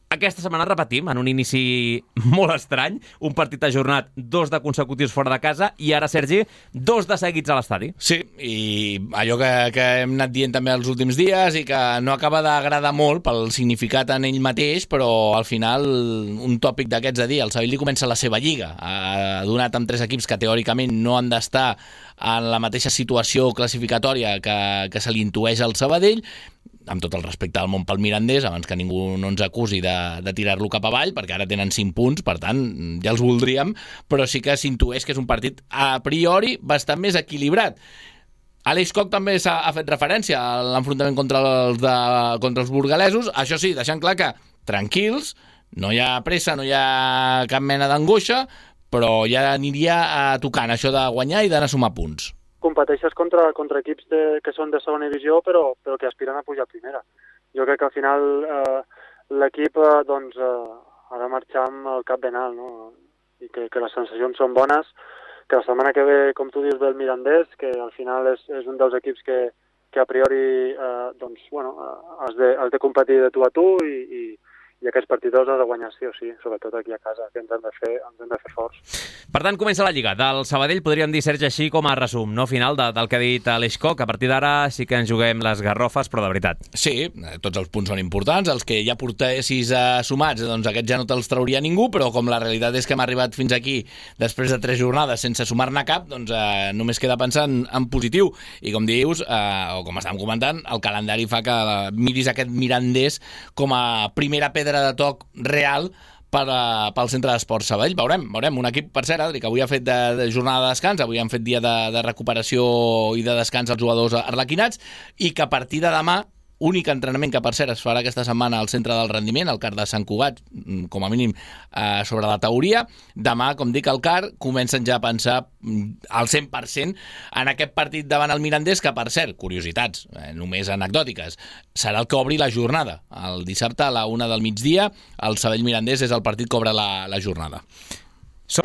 Aquesta setmana repetim, en un inici molt estrany, un partit ajornat, dos de consecutius fora de casa, i ara, Sergi, dos de seguits a l'estadi. Sí, i allò que, que hem anat dient també els últims dies i que no acaba d'agradar molt pel significat en ell mateix, però al final un tòpic d'aquests de dir, el Sabadell comença la seva lliga, ha donat amb tres equips que teòricament no han d'estar en la mateixa situació classificatòria que, que se li intueix al Sabadell, amb tot el respecte al Montpel Mirandés, abans que ningú no ens acusi de, de tirar-lo cap avall, perquè ara tenen cinc punts, per tant, ja els voldríem, però sí que s'intueix que és un partit a priori bastant més equilibrat. Aleix Koch també s'ha ha fet referència a l'enfrontament contra els, de, contra els burgalesos, això sí, deixant clar que tranquils, no hi ha pressa, no hi ha cap mena d'angoixa, però ja aniria tocant això de guanyar i d'anar a sumar punts. Competeixes contra, contra equips de, que són de segona divisió però, però que aspiren a pujar a primera. Jo crec que al final eh, l'equip eh, doncs, eh, ha de marxar amb el cap ben alt, no? I que, que les sensacions són bones, que la setmana que ve, com tu dius, ve el Mirandés, que al final és, és un dels equips que, que a priori eh, doncs, bueno, has, de, has de competir de tu a tu i, i, i aquests partits els has de guanyar sí o sí, sobretot aquí a casa, que ens hem de fer, ens hem de fer forts. Per tant, comença la Lliga. Del Sabadell podríem dir, Sergi, així com a resum, no? Final de, del que ha dit Aleix Koch. A partir d'ara sí que ens juguem les garrofes, però de veritat. Sí, tots els punts són importants. Els que ja portessis eh, sumats, doncs aquests ja no te'ls trauria ningú, però com la realitat és que hem arribat fins aquí després de tres jornades sense sumar-ne cap, doncs eh, només queda pensar en, en positiu. I com dius, eh, o com estàvem comentant, el calendari fa que miris aquest Mirandés com a primera pedra de toc real per a, pel Centre d'Esports Sabadell. Veurem, veurem. Un equip, per cert, Adri, que avui ha fet de, de jornada de descans, avui han fet dia de, de recuperació i de descans als jugadors arlequinats, i que a partir de demà, únic entrenament que, per cert, es farà aquesta setmana al Centre del Rendiment, al CAR de Sant Cugat, com a mínim eh, sobre la teoria. Demà, com dic, al CAR comencen ja a pensar al cent per cent en aquest partit davant el Mirandés, que, per cert, curiositats, eh, només anecdòtiques, serà el que obri la jornada. El dissabte a la una del migdia, el Sabadell Mirandés és el partit que obre la, la jornada. So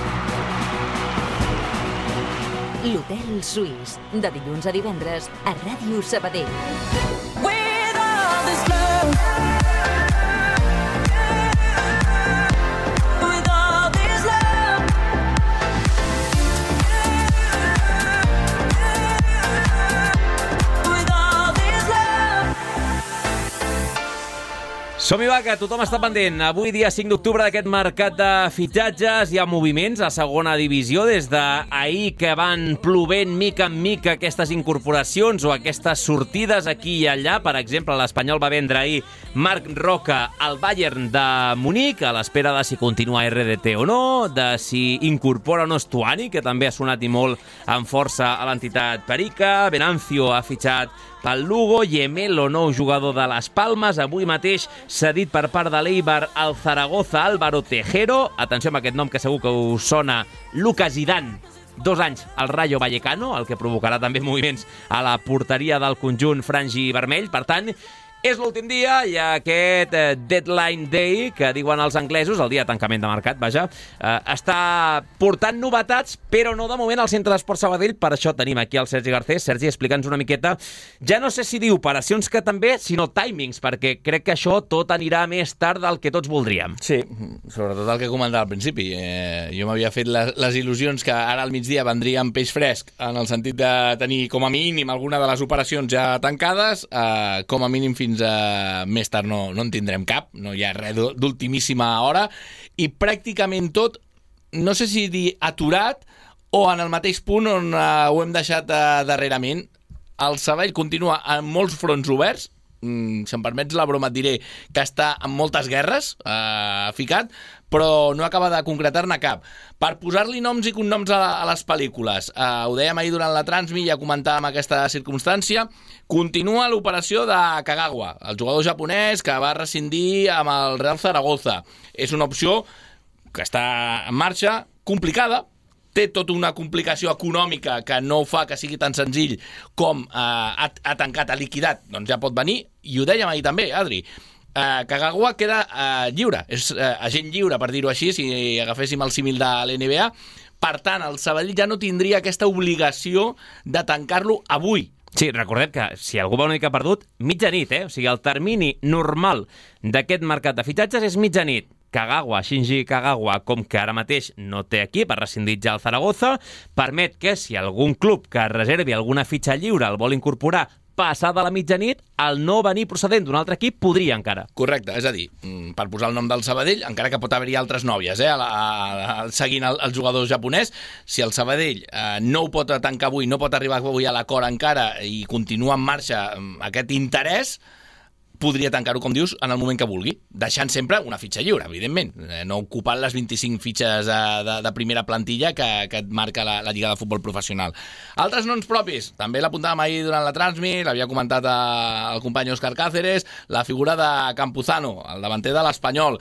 L'Hotel Suís, de dilluns a divendres a Ràdio Sabadell. With all this love, with all this love, with all this love. Som-hi, va, que tothom està pendent. Avui, dia cinc d'octubre, d'aquest mercat de fitxatges, hi ha moviments a segona divisió des d'ahir, que van plovent mica en mica aquestes incorporacions o aquestes sortides aquí i allà. Per exemple, l'Espanyol va vendre ahir Marc Roca al Bayern de Munic, a l'espera de si continua R D T o no, de si incorpora o no Stuani, que també ha sonat i molt amb força a l'entitat perica. Venancio ha fitxat pel Lugo, Gemelo, nou jugador de Las Palmas, avui mateix cedit per part de l'Eibar al Zaragoza, Álvaro Tejero. Atenció amb aquest nom que segur que us sona, Lucas Zidane. Dos anys al Rayo Vallecano, el que provocarà també moviments a la porteria del conjunt frangi vermell. Per tant, és l'últim dia i aquest eh, deadline day, que diuen els anglesos, el dia de tancament de mercat, vaja, eh, està portant novetats, però no de moment al Centre d'Esports Sabadell. Per això tenim aquí el Sergi Garcés. Sergi, explica'ns una miqueta, ja no sé si dir operacions que també, sinó timings, perquè crec que això tot anirà més tard del que tots voldríem. Sí, sobretot el que comentava al principi. Eh, jo m'havia fet les, les il·lusions que ara al migdia vendria amb peix fresc, en el sentit de tenir com a mínim alguna de les operacions ja tancades, eh, com a mínim fins a més tard no, no en tindrem cap, no hi ha res d'ultimíssima hora, i pràcticament tot, no sé si dir aturat o en el mateix punt on eh, ho hem deixat eh, darrerament. El Sabadell continua amb molts fronts oberts, mm, si em permets la broma et diré que està en moltes guerres eh, ficat, però no acaba de concretar-ne cap. Per posar-li noms i cognoms a, a les pel·lícules, eh, ho dèiem ahir durant la Transmi, ja comentàvem aquesta circumstància, continua l'operació de Kagawa, el jugador japonès que va rescindir amb el Real Zaragoza. És una opció que està en marxa, complicada, té tota una complicació econòmica que no fa que sigui tan senzill com eh, ha, ha tancat, ha liquidat, doncs ja pot venir, i ho dèiem ahir també, Adri. Uh, Kagawa queda uh, lliure, és uh, agent lliure, per dir-ho així, si agaféssim el símil de l'N B A. Per tant, el Sabadell ja no tindria aquesta obligació de tancar-lo avui. Sí, recordem que si algú va una mica perdut, mitjanit, eh? O sigui, el termini normal d'aquest mercat de fitxatges és mitjanit. Kagawa, Shinji Kagawa, com que ara mateix no té equip, ha rescindit ja el Zaragoza, permet que si algun club que reservi alguna fitxa lliure el vol incorporar passada la mitjanit, el no venir procedent d'un altre equip podria encara. Correcte, és a dir, per posar el nom del Sabadell, encara que pot haver-hi altres nòvies, eh, a la, a, a, seguint el, el jugador japonès, si el Sabadell eh, no ho pot tancar avui, no pot arribar avui a l'acord encara i continua en marxa aquest interès, podria tancar-ho, com dius, en el moment que vulgui, deixant sempre una fitxa lliure, evidentment, no ocupant les vint-i-cinc fitxes de, de, de primera plantilla que, que et marca la, la Lliga de Futbol Professional. Altres noms propis, també l'apuntàvem ahir durant la Transmi, l'havia comentat el company Òscar Cáceres, la figura de Campuzano, el davanter de l'Espanyol.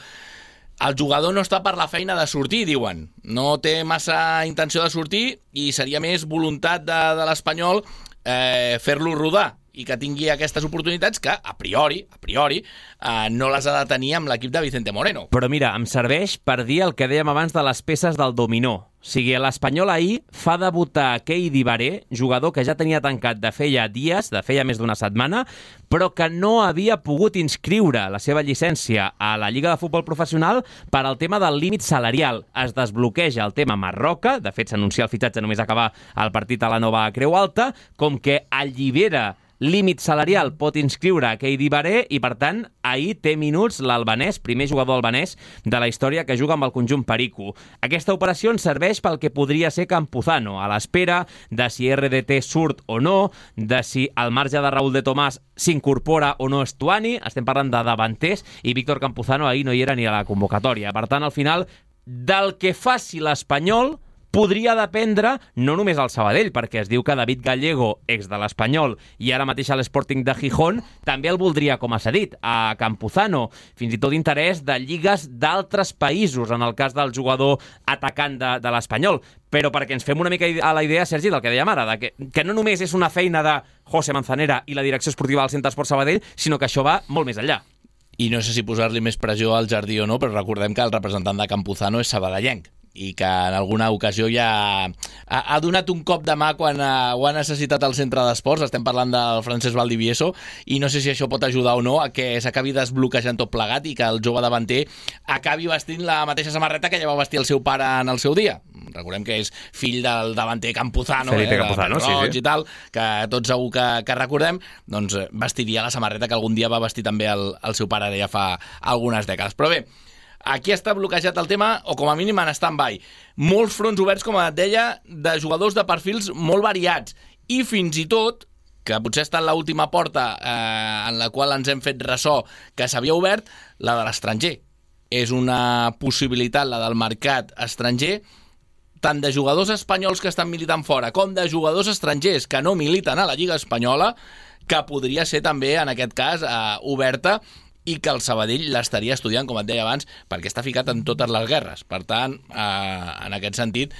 El jugador no està per la feina de sortir, diuen. No té massa intenció de sortir i seria més voluntat de, de l'Espanyol eh, fer-lo rodar i que tingui aquestes oportunitats que, a priori, a priori, eh, no les ha de tenir amb l'equip de Vicente Moreno. Però mira, em serveix per dir el que dèiem abans de les peces del dominó. O sigui, l'Espanyol ahir fa debutar Keidi Baré, jugador que ja tenia tancat de feia dies, de feia més d'una setmana, però que no havia pogut inscriure la seva llicència a la Lliga de Futbol Professional per al tema del límit salarial. Es desbloqueja el tema Marroca, de fet s'anuncia el fitxatge només acabar el partit a la nova Creu Alta, com que allibera límit salarial pot inscriure a Keidi Baré i, per tant, ahir té minuts l'albanès, primer jugador albanès de la història que juga amb el conjunt perico. Aquesta operació ens serveix pel que podria ser Campuzano, a l'espera de si R D T surt o no, de si al marge de Raúl de Tomàs s'incorpora o no Estuani, estem parlant de davanters, i Víctor Campuzano ahir no hi era ni a la convocatòria. Per tant, al final, del que faci l'Espanyol podria dependre no només el Sabadell, perquè es diu que David Gallego, ex de l'Espanyol, i ara mateix a l'Sporting de Gijón, també el voldria com a cedit, a Campuzano. Fins i tot interès de lligues d'altres països, en el cas del jugador atacant de, de l'Espanyol. Però perquè ens fem una mica a la idea, Sergi, del que dèiem ara, de que, que no només és una feina de José Manzanera i la direcció esportiva del Centre Esport Sabadell, sinó que això va molt més enllà. I no sé si posar-li més pressió al Jardí o no, però recordem que el representant de Campuzano és sabadellenc i que en alguna ocasió ja ha, ha donat un cop de mà quan ha, ho ha necessitat el centre d'esports. Estem parlant del Francesc Valdivieso i no sé si això pot ajudar o no a que s'acabi desbloquejant tot plegat i que el jove davanter acabi vestint la mateixa samarreta que ja va vestir el seu pare en el seu dia. Recordem que és fill del davanter Campuzano, Felipe eh, Campuzano, sí, sí. I tal, que tots segur que, que recordem, doncs vestiria la samarreta que algun dia va vestir també el, el seu pare ja fa algunes dècades. Però bé, aquí està bloquejat el tema, o com a mínim en stand-by. Molts fronts oberts, com et deia, de jugadors de perfils molt variats. I fins i tot, que potser està en l'última porta eh, en la qual ens hem fet ressò que s'havia obert, la de l'estranger. És una possibilitat, la del mercat estranger, tant de jugadors espanyols que estan militant fora, com de jugadors estrangers que no militen a la Lliga Espanyola, que podria ser també, en aquest cas, eh, oberta, i que el Sabadell l'estaria estudiant, com et deia abans, perquè està ficat en totes les guerres. Per tant, eh, en aquest sentit,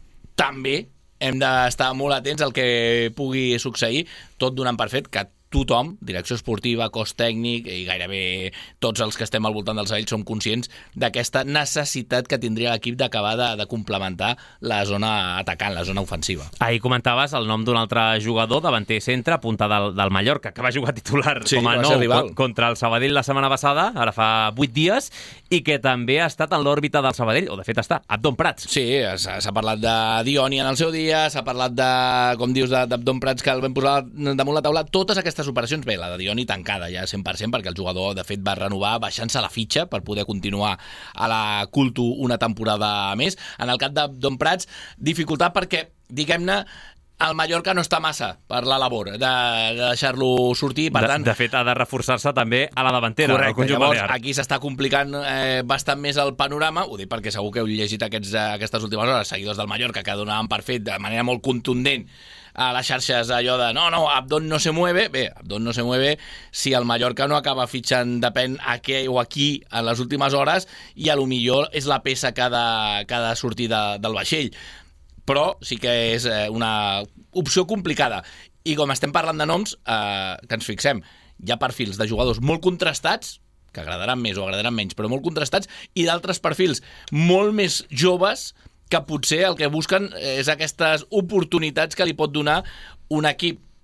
també hem d'estar molt atents al que pugui succeir, tot donant per fet que tothom, direcció esportiva, cos tècnic i gairebé tots els que estem al voltant del Sabadell som conscients d'aquesta necessitat que tindria l'equip d'acabar de, de complementar la zona atacant, la zona ofensiva. Ahir comentaves el nom d'un altre jugador, davanter centre, punta del, del Mallorca, que va jugar titular sí, com a nou con, contra el Sabadell la setmana passada, ara fa vuit dies, i que també ha estat en l'òrbita del Sabadell, o de fet està, Abdon Prats. Sí, s'ha parlat de Dioni en el seu dia, s'ha parlat de, com dius, d'Abdon Prats, que el vam posar damunt la taula, totes aquestes operacions, bé, la de Dioni tancada ja cent per cent, perquè el jugador de fet va renovar baixant-se la fitxa per poder continuar a la Culto una temporada més. En el cap d'Abdon Prats, dificultat perquè, diguem-ne, el Mallorca no està massa per la labor de, de deixar-lo sortir, per de, tant... De fet, ha de reforçar-se també a la davantera. Correcte, llavors balear. Aquí s'està complicant eh, bastant més el panorama, ho dic perquè segur que heu llegit aquests, aquestes últimes hores, seguidors del Mallorca, que donaven per fet de manera molt contundent a les xarxes allò de no, no, Abdon no se mueve. Bé, Abdon no se mueve si el Mallorca no acaba fitxant, depèn a què o aquí en les últimes hores, i a lo millor és la peça que ha de, que ha de sortir de, del vaixell. Però sí que és una opció complicada. I com estem parlant de noms, eh, que ens fixem, hi ha perfils de jugadors molt contrastats, que agradaran més o agradaran menys, però molt contrastats, i d'altres perfils molt més joves que potser el que busquen és aquestes oportunitats que li pot donar un equip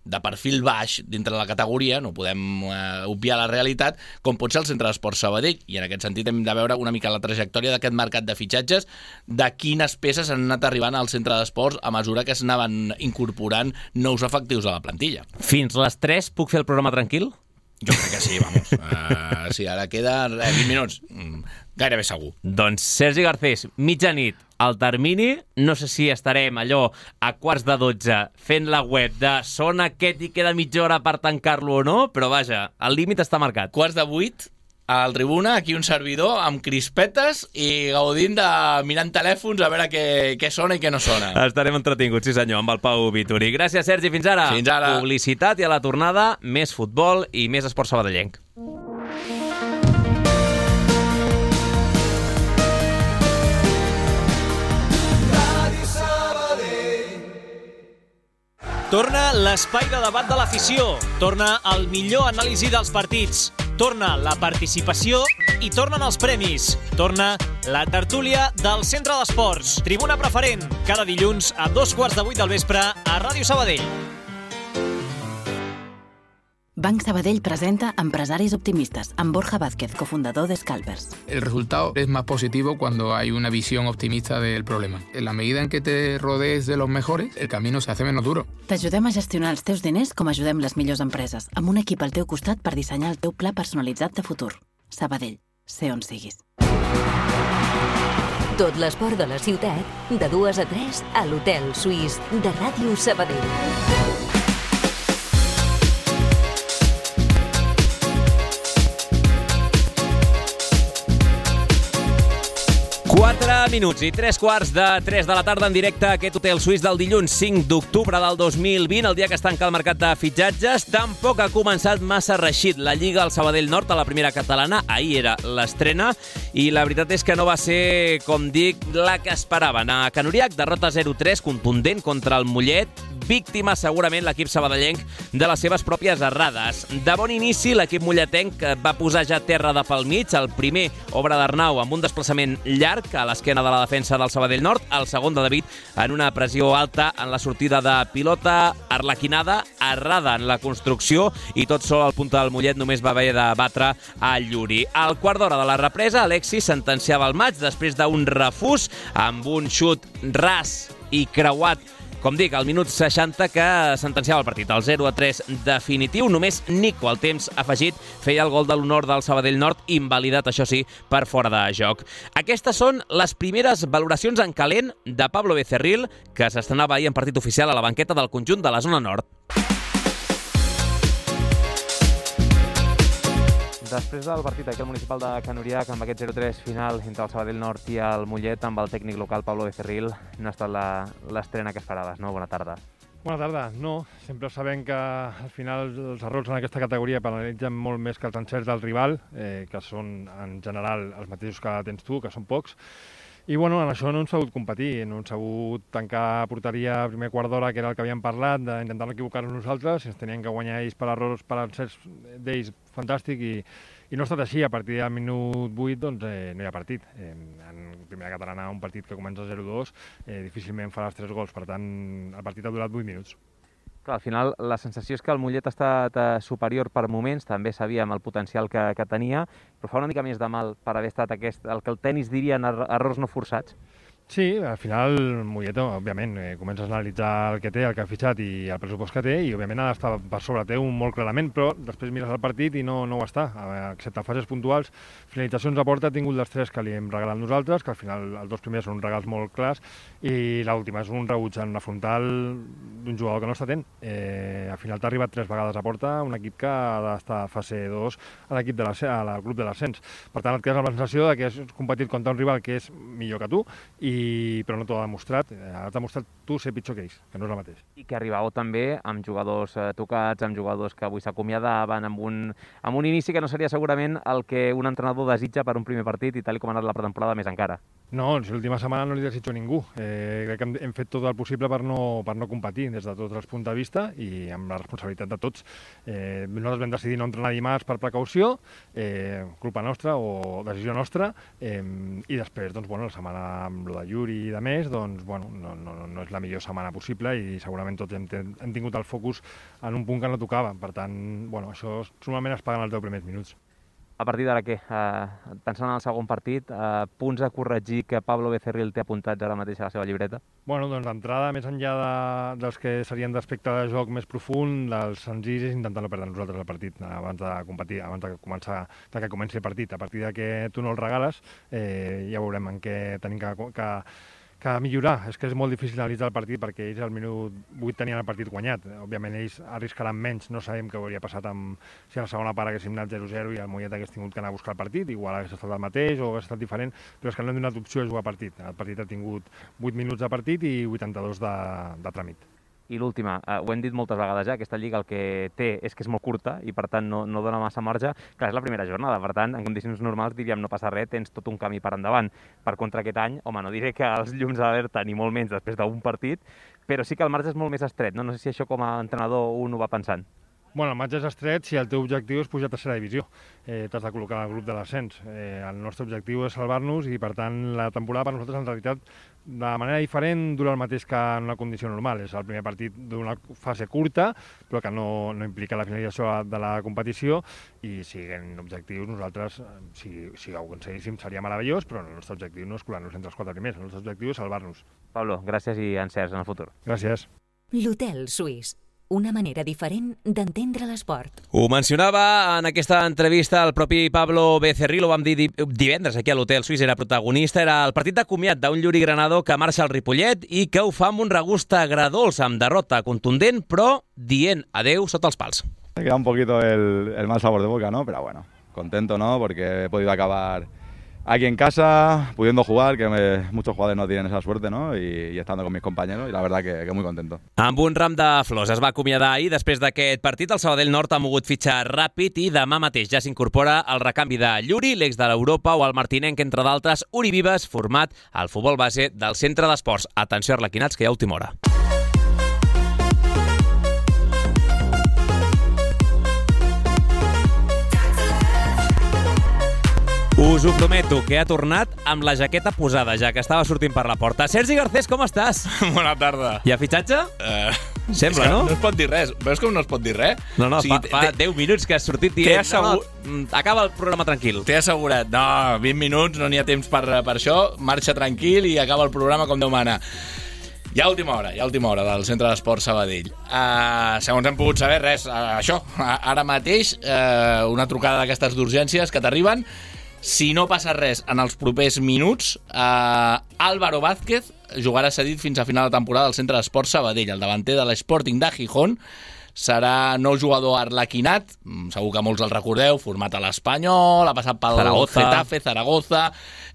de perfil baix dintre la categoria, no podem eh, obviar la realitat, com pot ser el Centre d'Esports Sabadell, i en aquest sentit hem de veure una mica la trajectòria d'aquest mercat de fitxatges, de quines peces han anat arribant al Centre d'Esports a mesura que s'anaven incorporant nous efectius a la plantilla. Fins les tres puc fer el programa tranquil? Jo crec que sí, vamos. Uh, sí, ara queda vint minuts. Mm, gairebé segur. Doncs Sergi Garcés, mitjanit, al termini, no sé si estarem allò a quarts de dotze fent la web de sona aquest i queda mitja hora per tancar-lo o no, però vaja, el límit està marcat. Quarts de vuit, al Tribuna, aquí un servidor amb crispetes i gaudint de mirant telèfons a veure què, què sona i què no sona. Estarem entretinguts, sí senyor, amb el Pau Vituri. Gràcies, Sergi, fins ara. Fins ara. Publicitat i a la tornada, més futbol i més esport sabadellenc. Torna l'espai de debat de l'afició, torna el millor anàlisi dels partits, torna la participació i tornen els premis. Torna la tertúlia del Centre d'Esports. Tribuna preferent, cada dilluns a dos quarts de vuit del vespre a Ràdio Sabadell. Banc Sabadell presenta Empresaris Optimistas, amb Borja Vázquez, cofundador de Scalpers. El resultado es más positivo cuando hay una visión optimista del problema. En la medida en que te rodees de los mejores, el camino se hace menos duro. T'ajudem a gestionar els teus diners com ajudem les millors empreses, amb un equip al teu costat per dissenyar el teu pla personalitzat de futur. Sabadell, sé on siguis. Tot l'esport de la ciutat, de dues a tres, a l'Hotel Suís de Ràdio Sabadell. quatre minuts i tres quarts de tres de la tarda en directe a aquest Hotel Suís del dilluns cinc d'octubre del dos mil vint, el dia que es tanca el mercat de fitxatges. Tampoc ha començat massa reeixit la Lliga al Sabadell Nord a la primera catalana. Ahir era l'estrena i la veritat és que no va ser, com dic, la que esperaven. A Can Uriach, derrota zero tres, contundent contra el Mollet, víctima segurament l'equip sabadellenc de les seves pròpies errades. De bon inici, l'equip molletenc va posar ja terra de pel mig, el primer obra d'Arnau amb un desplaçament llarg a l'esquena de la defensa del Sabadell Nord, el segon de David en una pressió alta en la sortida de pilota, arlequinada, errada en la construcció i tot sol al punta del Mollet només va haver de batre a Lluri. Al quart d'hora de la represa, Alexis sentenciava el maig després d'un refús amb un xut ras i creuat, com dic, al minut seixanta, que sentenciava el partit. El zero a tres definitiu. Només Nico, al temps afegit, feia el gol de l'honor del Sabadell Nord, invalidat, això sí, per fora de joc. Aquestes són les primeres valoracions en calent de Pablo Becerril, que s'estrenava ahir en partit oficial a la banqueta del conjunt de la zona nord. Després del partit aquí al municipal de Can Uriach, amb aquest zero tres final entre el Sabadell Nord i el Mollet, amb el tècnic local Pablo Becerril, no ha estat la- l'estrena que esperaves, no? Bona tarda. Bona tarda. No, sempre sabem que al final els errors en aquesta categoria penalitzen molt més que els encerts del rival, eh, que són en general els mateixos que tens tu, que són pocs. I bueno, en això no hem sabut competir, no hem sabut tancar porteria a primer quart d'hora, que era el que havíem parlat, d'intentar no equivocar-nos nosaltres, si ens tenien que guanyar ells per errors, per encerts d'ells, fantàstic, i, i no ha estat així. A partir del minut vuit doncs, eh, no hi ha partit. Eh, en primera catalana, un partit que comença zero dos, eh, difícilment faràs tres gols, per tant, el partit ha durat vuit minuts. Clar, al final la sensació és que el Mollet ha estat eh, superior per moments, també sabíem el potencial que, que tenia, però fa una mica més de mal per haver estat aquest, el que el tenis dirien er errors no forçats. Sí, al final Mollet, òbviament, eh, comences a analitzar el que té, el que ha fitxat i el pressupost que té, i òbviament ha d'estar per sobre teu molt clarament, però després mires el partit i no, no ho està, excepte fases puntuals. Finalitzacions a porta ha tingut les tres que li hem regalat nosaltres, que al final els dos primers són regals molt clars, i l'última és un rebuig en una frontal d'un jugador que no està atent. Eh, al final t'ha arribat tres vegades a porta un equip que ha d'estar a fase dos a l'equip de al grup de l'ascens. Per tant, et quedes amb la sensació de que has competit contra un rival que és millor que tu, i, però no t'ho ha demostrat. Ara t'ha demostrat tu ser pitjor que ells, que no és el mateix. I que arribàveu també amb jugadors eh, tocats, amb jugadors que avui s'acomiadaven, amb, un, amb un inici que no seria segurament el que un entrenador desitja per un primer partit, i tal com ha anat la pretemporada més encara. No, si l'última setmana no li desitjo a ningú. Eh, crec que hem, hem fet tot el possible per no, per no competir. des de tots els punts de vista i amb la responsabilitat de tots. Eh, nosaltres vam decidir no entrenar dimarts per precaució, eh, culpa nostra o decisió nostra, eh, i després, doncs, bueno, la setmana amb lo de Yuri i de més, doncs, bueno, no, no, no és la millor setmana possible i segurament tots hem, hem tingut el focus en un punt que no tocava. Per tant, bueno, això normalment es paguen els deu primers minuts. A partir d'ara què? Uh, pensant en el segon partit, uh, punts a corregir que Pablo Becerril té apuntats ara mateix a la seva llibreta? Bueno, doncs d'entrada, més enllà de, dels que serien d'aspecte de joc més profund, dels senzills és intentar no perdre nosaltres el partit abans de competir, abans de començar, de que comenci el partit. A partir de que tu no el regales, eh, ja veurem en què tenim que, que que millorar. És que és molt difícil analitzar el partit perquè ells al minut vuit tenien el partit guanyat. Òbviament ells arriscaran menys, no sabem què hauria passat amb, si a la segona part haguéssim anat zero zero i el Mollet hagués tingut que anar a buscar el partit, igual hagués estat el mateix o hagués estat diferent, però és que no hem donat opció a jugar partit. El partit ha tingut vuit minuts de partit i vuitanta-dos de, de tràmit. I l'última, eh, ho hem dit moltes vegades ja, aquesta lliga el que té és que és molt curta i per tant no, no dona massa marge. Clar, és la primera jornada, per tant, en condicions normals diríem no passa res, tens tot un camí per endavant. Per contra aquest any, home, no diré que els llums alerta ni molt menys després d'un partit, però sí que el marge és molt més estret, no? No sé si això com a entrenador un ho va pensant. Bueno, el matx és estret si el teu objectiu és pujar a tercera divisió. Eh, T'has de col·locar en el grup de l'ascens. Eh, el nostre objectiu és salvar-nos i, per tant, la temporada per nosaltres, en realitat, de manera diferent, dura el mateix que en una condició normal. És el primer partit d'una fase curta, però que no, no implica la finalització de la competició i, siguent objectius, nosaltres, si, si ho aconseguíssim, seria meravellós, però el nostre objectiu no és colar-nos entre els quatre primers. El nostre objectiu és salvar-nos. Pablo, gràcies i encerts en el futur. Gràcies. L'Hotel Suís. Una manera diferent d'entendre l'esport. Ho mencionava en aquesta entrevista el propi Pablo Becerril, ho vam dir divendres aquí a l'Hotel Suís, era protagonista, era el partit de comiat d'un Lluri Granado que marxa al Ripollet i que ho fa amb un regust agradolç, amb derrota contundent, però dient adeu sota els pals. Me queda un poquito el, el mal sabor de boca, ¿no? Pero bueno, contento, ¿no? Porque he podido acabar aquí en casa, pudiendo jugar, que me, muchos jugadores no tienen esa suerte, ¿no? Y, y estando con mis compañeros, y la verdad que, que muy contento. Amb un ram de flors es va acomiadar ahir. Després d'aquest partit, el Sabadell Nord ha mogut fitxar ràpid i demà mateix ja s'incorpora el recanvi de Lluri, l'ex de l'Europa, o el martinenc, entre d'altres, Uri Vives, format al futbol base del Centre d'Esports. Atenció, arlequinats, que hi ha última hora. Us ho prometo, que ha tornat amb la jaqueta posada, ja que estava sortint per la porta. Sergi Garcés, com estàs? Bona tarda. Hi ha fitxatge? Uh, Sembla, no? No es pot dir res. Veus com no es pot dir res? No, no, o sigui, fa, fa deu minuts que has sortit dient... Assegur... No, acaba el programa tranquil. T'he assegurat. No, vint minuts, no n'hi ha temps per, per això. Marxa tranquil i acaba el programa com Déu mana. Hi ha última hora, hi ha última hora del Centre d'Esports Sabadell. Uh, segons hem pogut saber, res, uh, això. Uh, ara mateix, uh, una trucada d'aquestes d'urgències que t'arriben. Si no passa res en els propers minuts, eh, Álvaro Vázquez jugarà cedit fins a final de temporada al Centre d'Esports Sabadell. El davanter de l'Sporting de Gijón serà nou jugador arlequinat, segur que molts el recordeu, format a l'Espanyol, ha passat pel Zaragoza. Getafe, Zaragoza,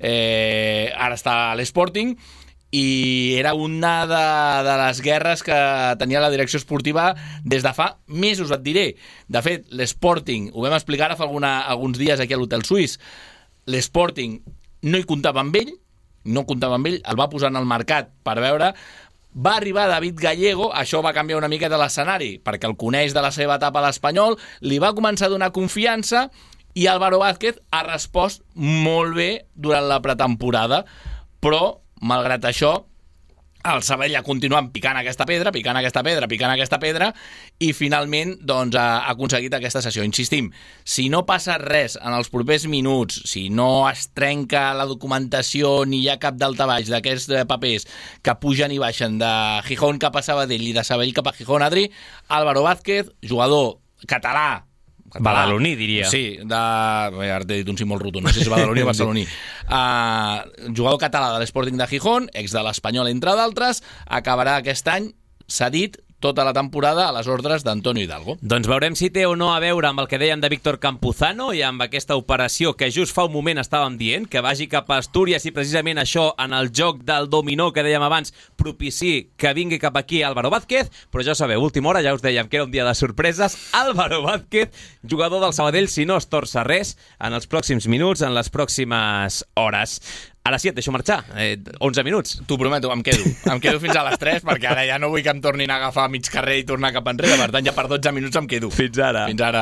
eh, ara està a l'Sporting, i era una de, de les guerres que tenia la direcció esportiva des de fa mesos, et diré. De fet, l'Sporting, ho vam explicar ara fa alguna, alguns dies aquí a l'Hotel Suís, l'Sporting no hi comptava amb ell, no comptava amb ell, el va posar en el mercat per veure, va arribar David Gallego, això va canviar una miqueta l'escenari, perquè el coneix de la seva etapa a l'Espanyol, li va començar a donar confiança i Álvaro Vázquez ha respost molt bé durant la pretemporada, però, malgrat això, el Sabadell ha continuat picant aquesta pedra, picant aquesta pedra, picant aquesta pedra, i finalment doncs, ha aconseguit aquesta sessió. Insistim, si no passa res en els propers minuts, si no es trenca la documentació ni hi ha cap daltabaix d'aquests papers que pugen i baixen de Gijón cap a Sabadell i de Sabadell cap a Gijón, Adri, Álvaro Vázquez, jugador català, català. Badaloní, diria. Sí, de... Bé, ara t'he dit un sí molt rotund, no sé si badaloní o barceloní. Uh, jugador català de l'Sporting de Gijón, ex de l'Espanyol, entre d'altres, acabarà aquest any cedit tota la temporada a les ordres d'Antonio Hidalgo. Doncs veurem si té o no a veure amb el que dèiem de Víctor Campuzano i amb aquesta operació que just fa un moment estàvem dient, que vagi cap a Astúries i precisament això en el joc del dominó que dèiem abans propiciï que vingui cap aquí Álvaro Vázquez, però ja ho sabeu, última hora ja us dèiem que era un dia de sorpreses. Álvaro Vázquez, jugador del Sabadell, si no es torça res en els pròxims minuts, en les pròximes hores. A les set, deixo marxar. Eh, onze minuts. T'ho prometo, em quedo. Em quedo fins a les tres, perquè ara ja no vull que em tornin a agafar a mig carrer i tornar cap enrere. Per tant, ja per dotze minuts em quedo. Fins ara. Fins ara.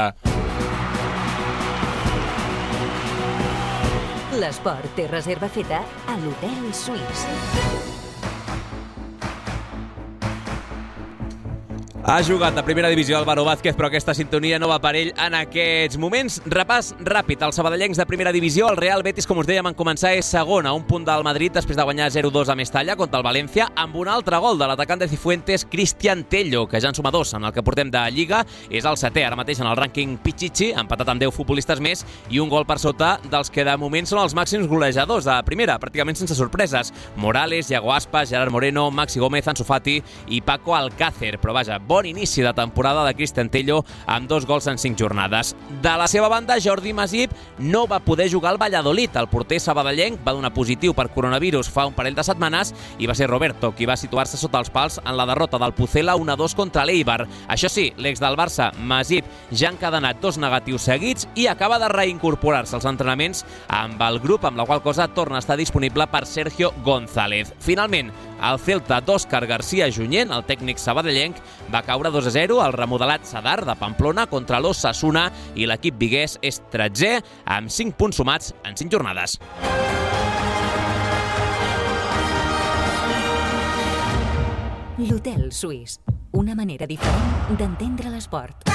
L'esport té reserva feta a l'Hotel Suís. Ha jugat a primera divisió Álvaro Vázquez, però aquesta sintonia no va per ell en aquests moments. Repàs ràpid. Els sabadellencs de primera divisió, el Real Betis, com us dèiem, en començar és segon a un punt del Madrid després de guanyar zero dos a Mestalla contra el València, amb un altre gol de l'atacant de Cifuentes, Cristian Tello, que ja en suma dos en el que portem de Lliga. És el setè ara mateix en el rànquing Pichichi, empatat amb deu futbolistes més, i un gol per sota dels que de moment són els màxims golejadors de primera, pràcticament sense sorpreses. Morales, Iago Aspas, Gerard Moreno, Maxi Gómez, Ansu Fati i Paco Alcácer. Però vaja, bon inici de temporada de Cristian Tello amb dos gols en cinc jornades. De la seva banda, Jordi Masip no va poder jugar al Valladolid. El porter sabadellenc va donar positiu per coronavirus fa un parell de setmanes i va ser Roberto qui va situar-se sota els pals en la derrota del Pucela un a dos contra l'Eibar. Això sí, l'ex del Barça, Masip, ja ha encadenat dos negatius seguits i acaba de reincorporar-se als entrenaments amb el grup, amb la qual cosa torna a estar disponible per Sergio González. Finalment, el Celta d'Òscar García Junyent, el tècnic sabadellenc, va caure dos a zero al remodelat Sadar de Pamplona contra l'Osasuna i l'equip viguès és tretzè amb cinc punts sumats en cinc jornades. L'Hotel Suís, una manera diferent d'entendre l'esport.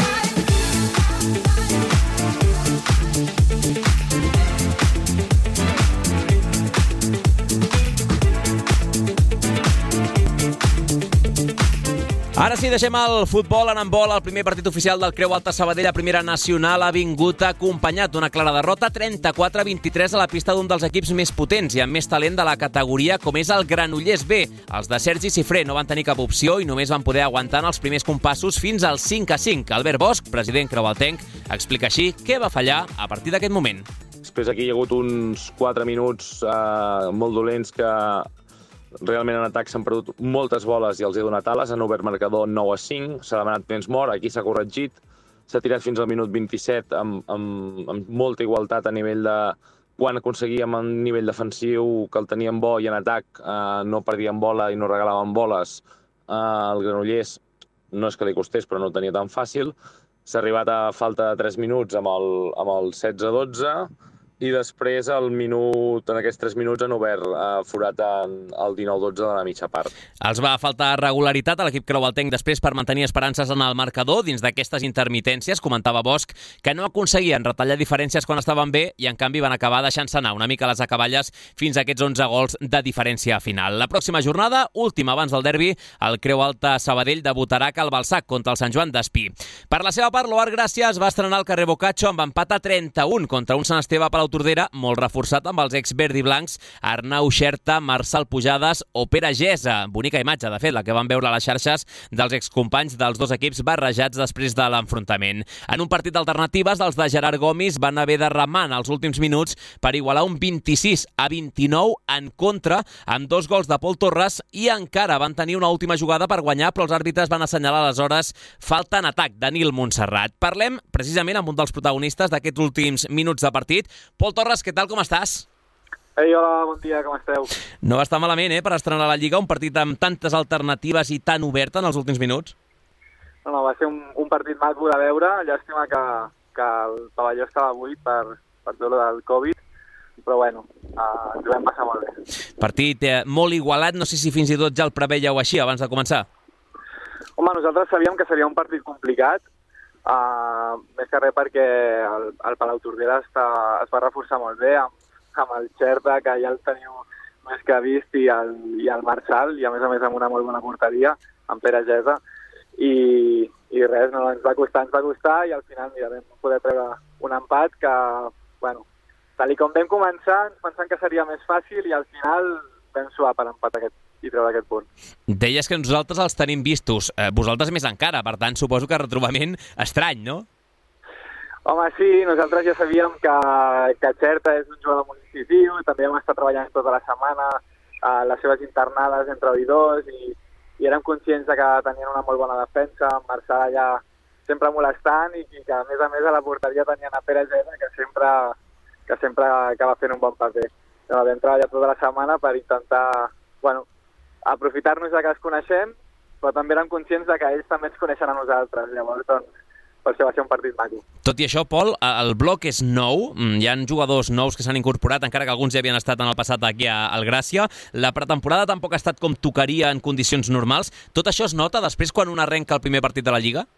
Ara sí, deixem el futbol en handbol. El primer partit oficial del Creu Alta Sabadell a primera nacional ha vingut acompanyat d'una clara derrota trenta-quatre a vint-i-tres a la pista d'un dels equips més potents i amb més talent de la categoria, com és el Granollers B. Els de Sergi Cifré no van tenir cap opció i només van poder aguantar en els primers compassos fins al cinc a cinc. Albert Bosch, president creualtenc, explica així què va fallar a partir d'aquest moment. Després aquí hi ha hagut uns quatre minuts eh, molt dolents que realment en atac s'han perdut moltes boles i els he donat ales, han obert marcador nou a cinc, s'ha demanat temps mort, aquí s'ha corregit, s'ha tirat fins al minut vint-i-set amb, amb, amb molta igualtat a nivell de quan aconseguíem un nivell defensiu que el teníem bo i en atac eh, no perdíem bola i no regalàvem boles. Eh, el Granollers no és que li costés, però no ho tenia tan fàcil. S'ha arribat a falta de tres minuts amb el, amb el setze a dotze, i després, al minut, en aquests tres minuts, han obert eh, forat en el dinou a dotze de la mitja part. Els va faltar regularitat a l'equip creualtenc després per mantenir esperances en el marcador. Dins d'aquestes intermitències, comentava Bosch, que no aconseguien retallar diferències quan estaven bé i, en canvi, van acabar deixant-se anar una mica les acaballes fins a aquests onze gols de diferència final. La pròxima jornada, última abans del derbi, el Creu Alta Sabadell debutarà a Cal Balsac contra el Sant Joan d'Espí. Per la seva part, l'Oar Gràcia es va estrenar al carrer Boccaccio amb empat a trenta-un contra un Sant Esteve Palau Tordera, molt reforçat amb els ex-verdi blancs Arnau Xerta, Marçal Pujades o Pere Gesa. Bonica imatge, de fet, la que van veure a les xarxes dels excompanys dels dos equips barrejats després de l'enfrontament. En un partit d'alternatives, els de Gerard Gomis van haver de remar en els últims minuts per igualar un vint-i-sis a vint-i-nou en contra, amb dos gols de Pol Torres, i encara van tenir una última jugada per guanyar, però els àrbitres van assenyalar aleshores falta en atac de Nil Montserrat. Parlem precisament amb un dels protagonistes d'aquests últims minuts de partit. Pol Torres, què tal, com estàs? Ei, hola, bon dia, com esteu? No va estar malament, eh, per estrenar la Lliga, un partit amb tantes alternatives i tan obert en els últims minuts. No, no, va ser un, un partit maco de veure, llàstima que, que el pavelló estava buit per, per tot del Covid, però bueno, uh, ens ho vam passar molt bé. Partit eh, molt igualat, no sé si fins i tot ja el preveieu així abans de començar. Home, nosaltres sabíem que seria un partit complicat, uh, més que res perquè el, el Palau Tordera està, es va reforçar molt bé amb, amb el Xerta, que ja el teniu més que vist, i el, i el Marçal, i a més a més amb una molt bona porteria, amb Pere Gesa, i, i res, no, ens va costar, ens va costar, i al final, mira, vam poder treure un empat que, bueno, tal com vam començar, ens pensant que seria més fàcil, i al final vam suar per empat aquest, i treure aquest punt. Deies que nosaltres els tenim vistos, eh, vosaltres més encara, per tant, suposo que retrobament estrany, no? Home, sí, nosaltres ja sabíem que, que Xerta és un jugador molt incisiu, també hem estat treballant tota la setmana a les seves internades entre oïdors i, i érem conscients de que tenien una molt bona defensa, amb Marçal allà sempre molestant i, i que a més a més a la porteria tenien a Pere Gesa, que sempre, que sempre acaba fent un bon paper. no, vam treballar tota la setmana per intentar, bueno, aprofitar-nos de que els coneixem, però també érem conscients de que ells també ens coneixen a nosaltres. Llavors, doncs, per això va ser un partit maco. Tot i això, Pol, el bloc és nou, hi ha jugadors nous que s'han incorporat, encara que alguns ja havien estat en el passat aquí al Gràcia. La pretemporada tampoc ha estat com tocaria en condicions normals. Tot això es nota després quan un arrenca el primer partit de la Lliga?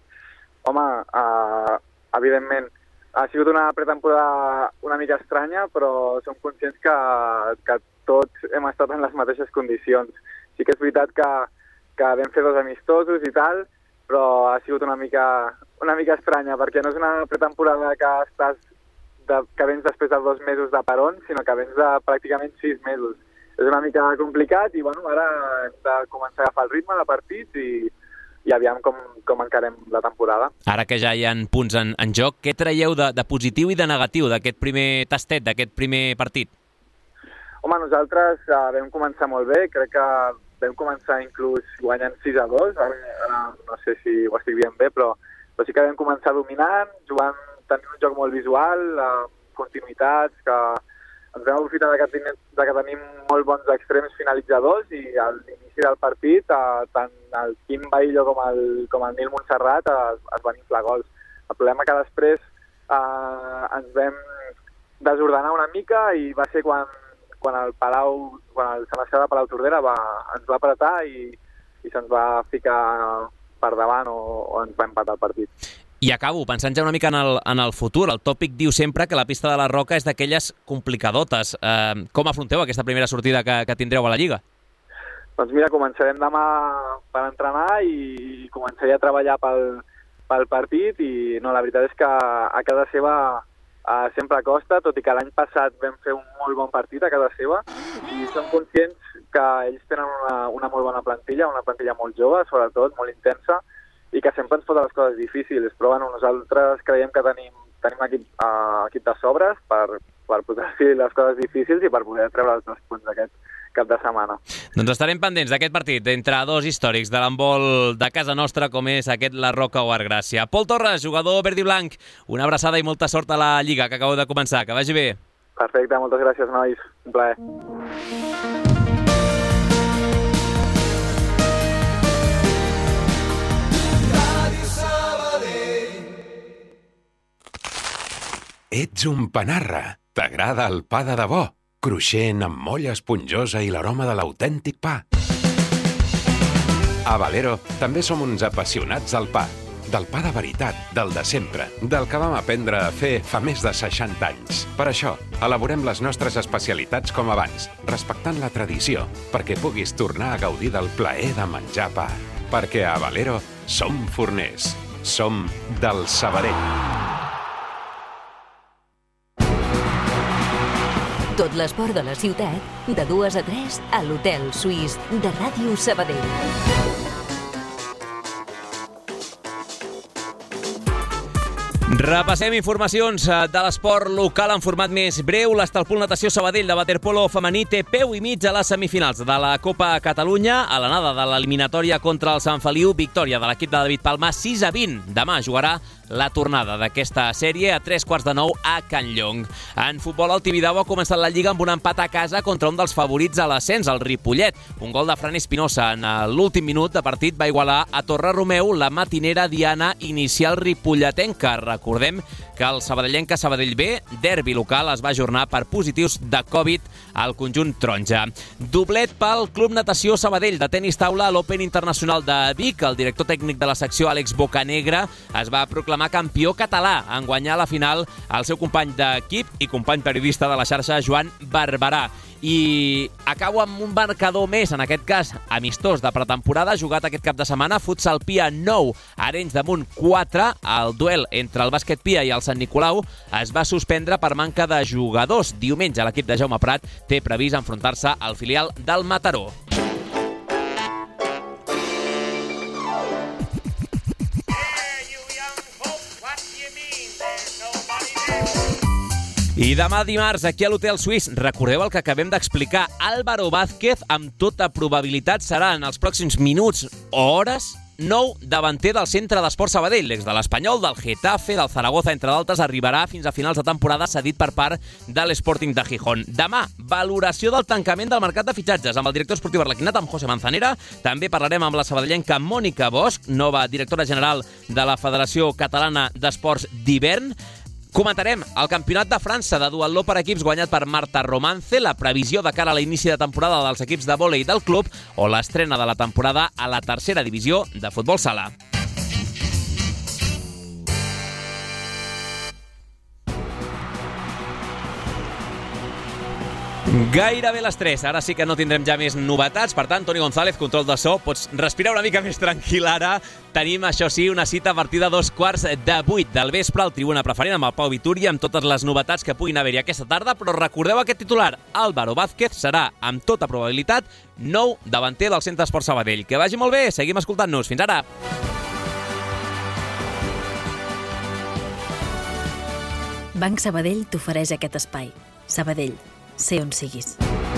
Home, uh, evidentment, ha sigut una pretemporada una mica estranya, però som conscients que, que tots hem estat en les mateixes condicions. Sí que és veritat que, que vam fer dos amistosos i tal, però ha sigut una mica, una mica estranya, perquè no és una pretemporada que estàs de, que vens després de dos mesos de peron, sinó que vens de pràcticament sis mesos. És una mica complicat i bueno, ara hem de començar a agafar el ritme de partits i, i aviam com, com encarem la temporada. Ara que ja hi ha punts en, en joc, què traieu de, de positiu i de negatiu d'aquest primer tastet, d'aquest primer partit? Home, nosaltres uh, vam començar molt bé, crec que vam començar inclús guanyant sis a dos, ara, ara no sé si ho estic dient bé, però, però sí que vam començar dominant, jugant, tenint un joc molt visual, amb continuïtats, que ens vam aprofitar de que, tenim, de que tenim molt bons extrems finalitzadors i a l'inici del partit eh, tant el Quim Baillo com el, com el Nil Montserrat es, es van inflar gols. El problema que després eh, ens vam desordenar una mica i va ser quan quan el Palau, quan el Sant Esteve de Palau Tordera va, ens va apretar i, i se'ns va ficar per davant o, o ens va empatar el partit. I acabo, pensant ja una mica en el, en el futur. El tòpic diu sempre que la pista de la Roca és d'aquelles complicadotes. Eh, com afronteu aquesta primera sortida que, que tindreu a la Lliga? Doncs mira, començarem demà per entrenar i començaré a treballar pel, pel partit i no, la veritat és que a casa seva Uh, sempre costa, tot i que l'any passat vam fer un molt bon partit a casa seva i som conscients que ells tenen una, una molt bona plantilla, una plantilla molt jove, sobretot, molt intensa, i que sempre ens posa les coses difícils. Però bueno, nosaltres creiem que tenim, tenim equip, uh, equip de sobres per, per poder fer les coses difícils i per poder treure els dos punts d'aquest cap de setmana. Doncs estarem pendents d'aquest partit entre dos històrics de l'handbol de casa nostra com és aquest La Roca o Arc Gràcia. Pol Torres, jugador verd i blanc, una abraçada i molta sort a la Lliga que acabeu de començar. Que vagi bé. Perfecte, moltes gràcies, nois. Un plaer. Ets un panarra. T'agrada el pa de debò? Cruixent, amb molla esponjosa i l'aroma de l'autèntic pa. A Valero també som uns apassionats del pa. Del pa de veritat, del de sempre, del que vam aprendre a fer fa més de seixanta anys. Per això, elaborem les nostres especialitats com abans, respectant la tradició, perquè puguis tornar a gaudir del plaer de menjar pa. Perquè a Valero som forners. Som del Sabadell. Tot l'esport de la ciutat, de dues a tres, a l'Hotel Suís de Ràdio Sabadell. Repassem informacions de l'esport local en format més breu. L'Estalpol Natació Sabadell de waterpolo femení té peu i mig a les semifinals de la Copa Catalunya. A l'anada de l'eliminatòria contra el Sant Feliu, victòria de l'equip de David Palma sis a vint. Demà jugarà la tornada d'aquesta sèrie a tres quarts de nou a Can Llong. En futbol, el Tibidabo ha començat la Lliga amb un empat a casa contra un dels favorits a l'ascens, el Ripollet. Un gol de Fran Espinosa en l'últim minut de partit va igualar a Torre Romeu la matinera diana inicial ripolletenca. Recordem que el sabadellenca Sabadell B, derbi local, es va ajornar per positius de Covid al conjunt taronja. Doblet pel Club Natació Sabadell de tenis taula a l'Open Internacional de Vic. El director tècnic de la secció, Àlex Bocanegra, es va proclamar campió català en guanyar la final el seu company d'equip i company periodista de la xarxa, Joan Barberà. I acabo amb un marcador més, en aquest cas amistós de pretemporada, jugat aquest cap de setmana. Futsal Pia nou, Arenys de Munt quatre. El duel entre el bàsquet Pia i el Sant Nicolau es va suspendre per manca de jugadors. Diumenge l'equip de Jaume Prat té previst enfrontar-se al filial del Mataró. I demà dimarts, aquí a l'Hotel Suís, recordeu el que acabem d'explicar. Álvaro Vázquez, amb tota probabilitat, serà en els pròxims minuts o hores nou davanter del Centre d'Esport Sabadell, l'ex de l'Espanyol, del Getafe, del Zaragoza, entre d'altres, arribarà fins a finals de temporada cedit per part de l'Sporting de Gijón. Demà, valoració del tancament del mercat de fitxatges amb el director esportiu arlequinat, amb José Manzanera. També parlarem amb la sabadellenca Mònica Bosch, nova directora general de la Federació Catalana d'Esports d'Hivern. Comentarem el Campionat de França de duatló per equips guanyat per Marta Romance, la previsió de cara a l'inici de temporada dels equips de vòlei del club o l'estrena de la temporada a la tercera divisió de futbol sala. Gairebé les tres. Ara sí que no tindrem ja més novetats. Per tant, Toni González, control de so, pots respirar una mica més tranquil ara. Tenim, això sí, una cita a partir de dos quarts de vuit del vespre al Tribuna Preferent amb el Pau Vituri, amb totes les novetats que puguin haver-hi aquesta tarda, però recordeu aquest titular. Álvaro Vázquez serà, amb tota probabilitat, nou davanter del Centre Esport Sabadell. Que vagi molt bé, seguim escoltant-nos. Fins ara! Banc Sabadell t'ofereix aquest espai. Sabadell, sé on siguis.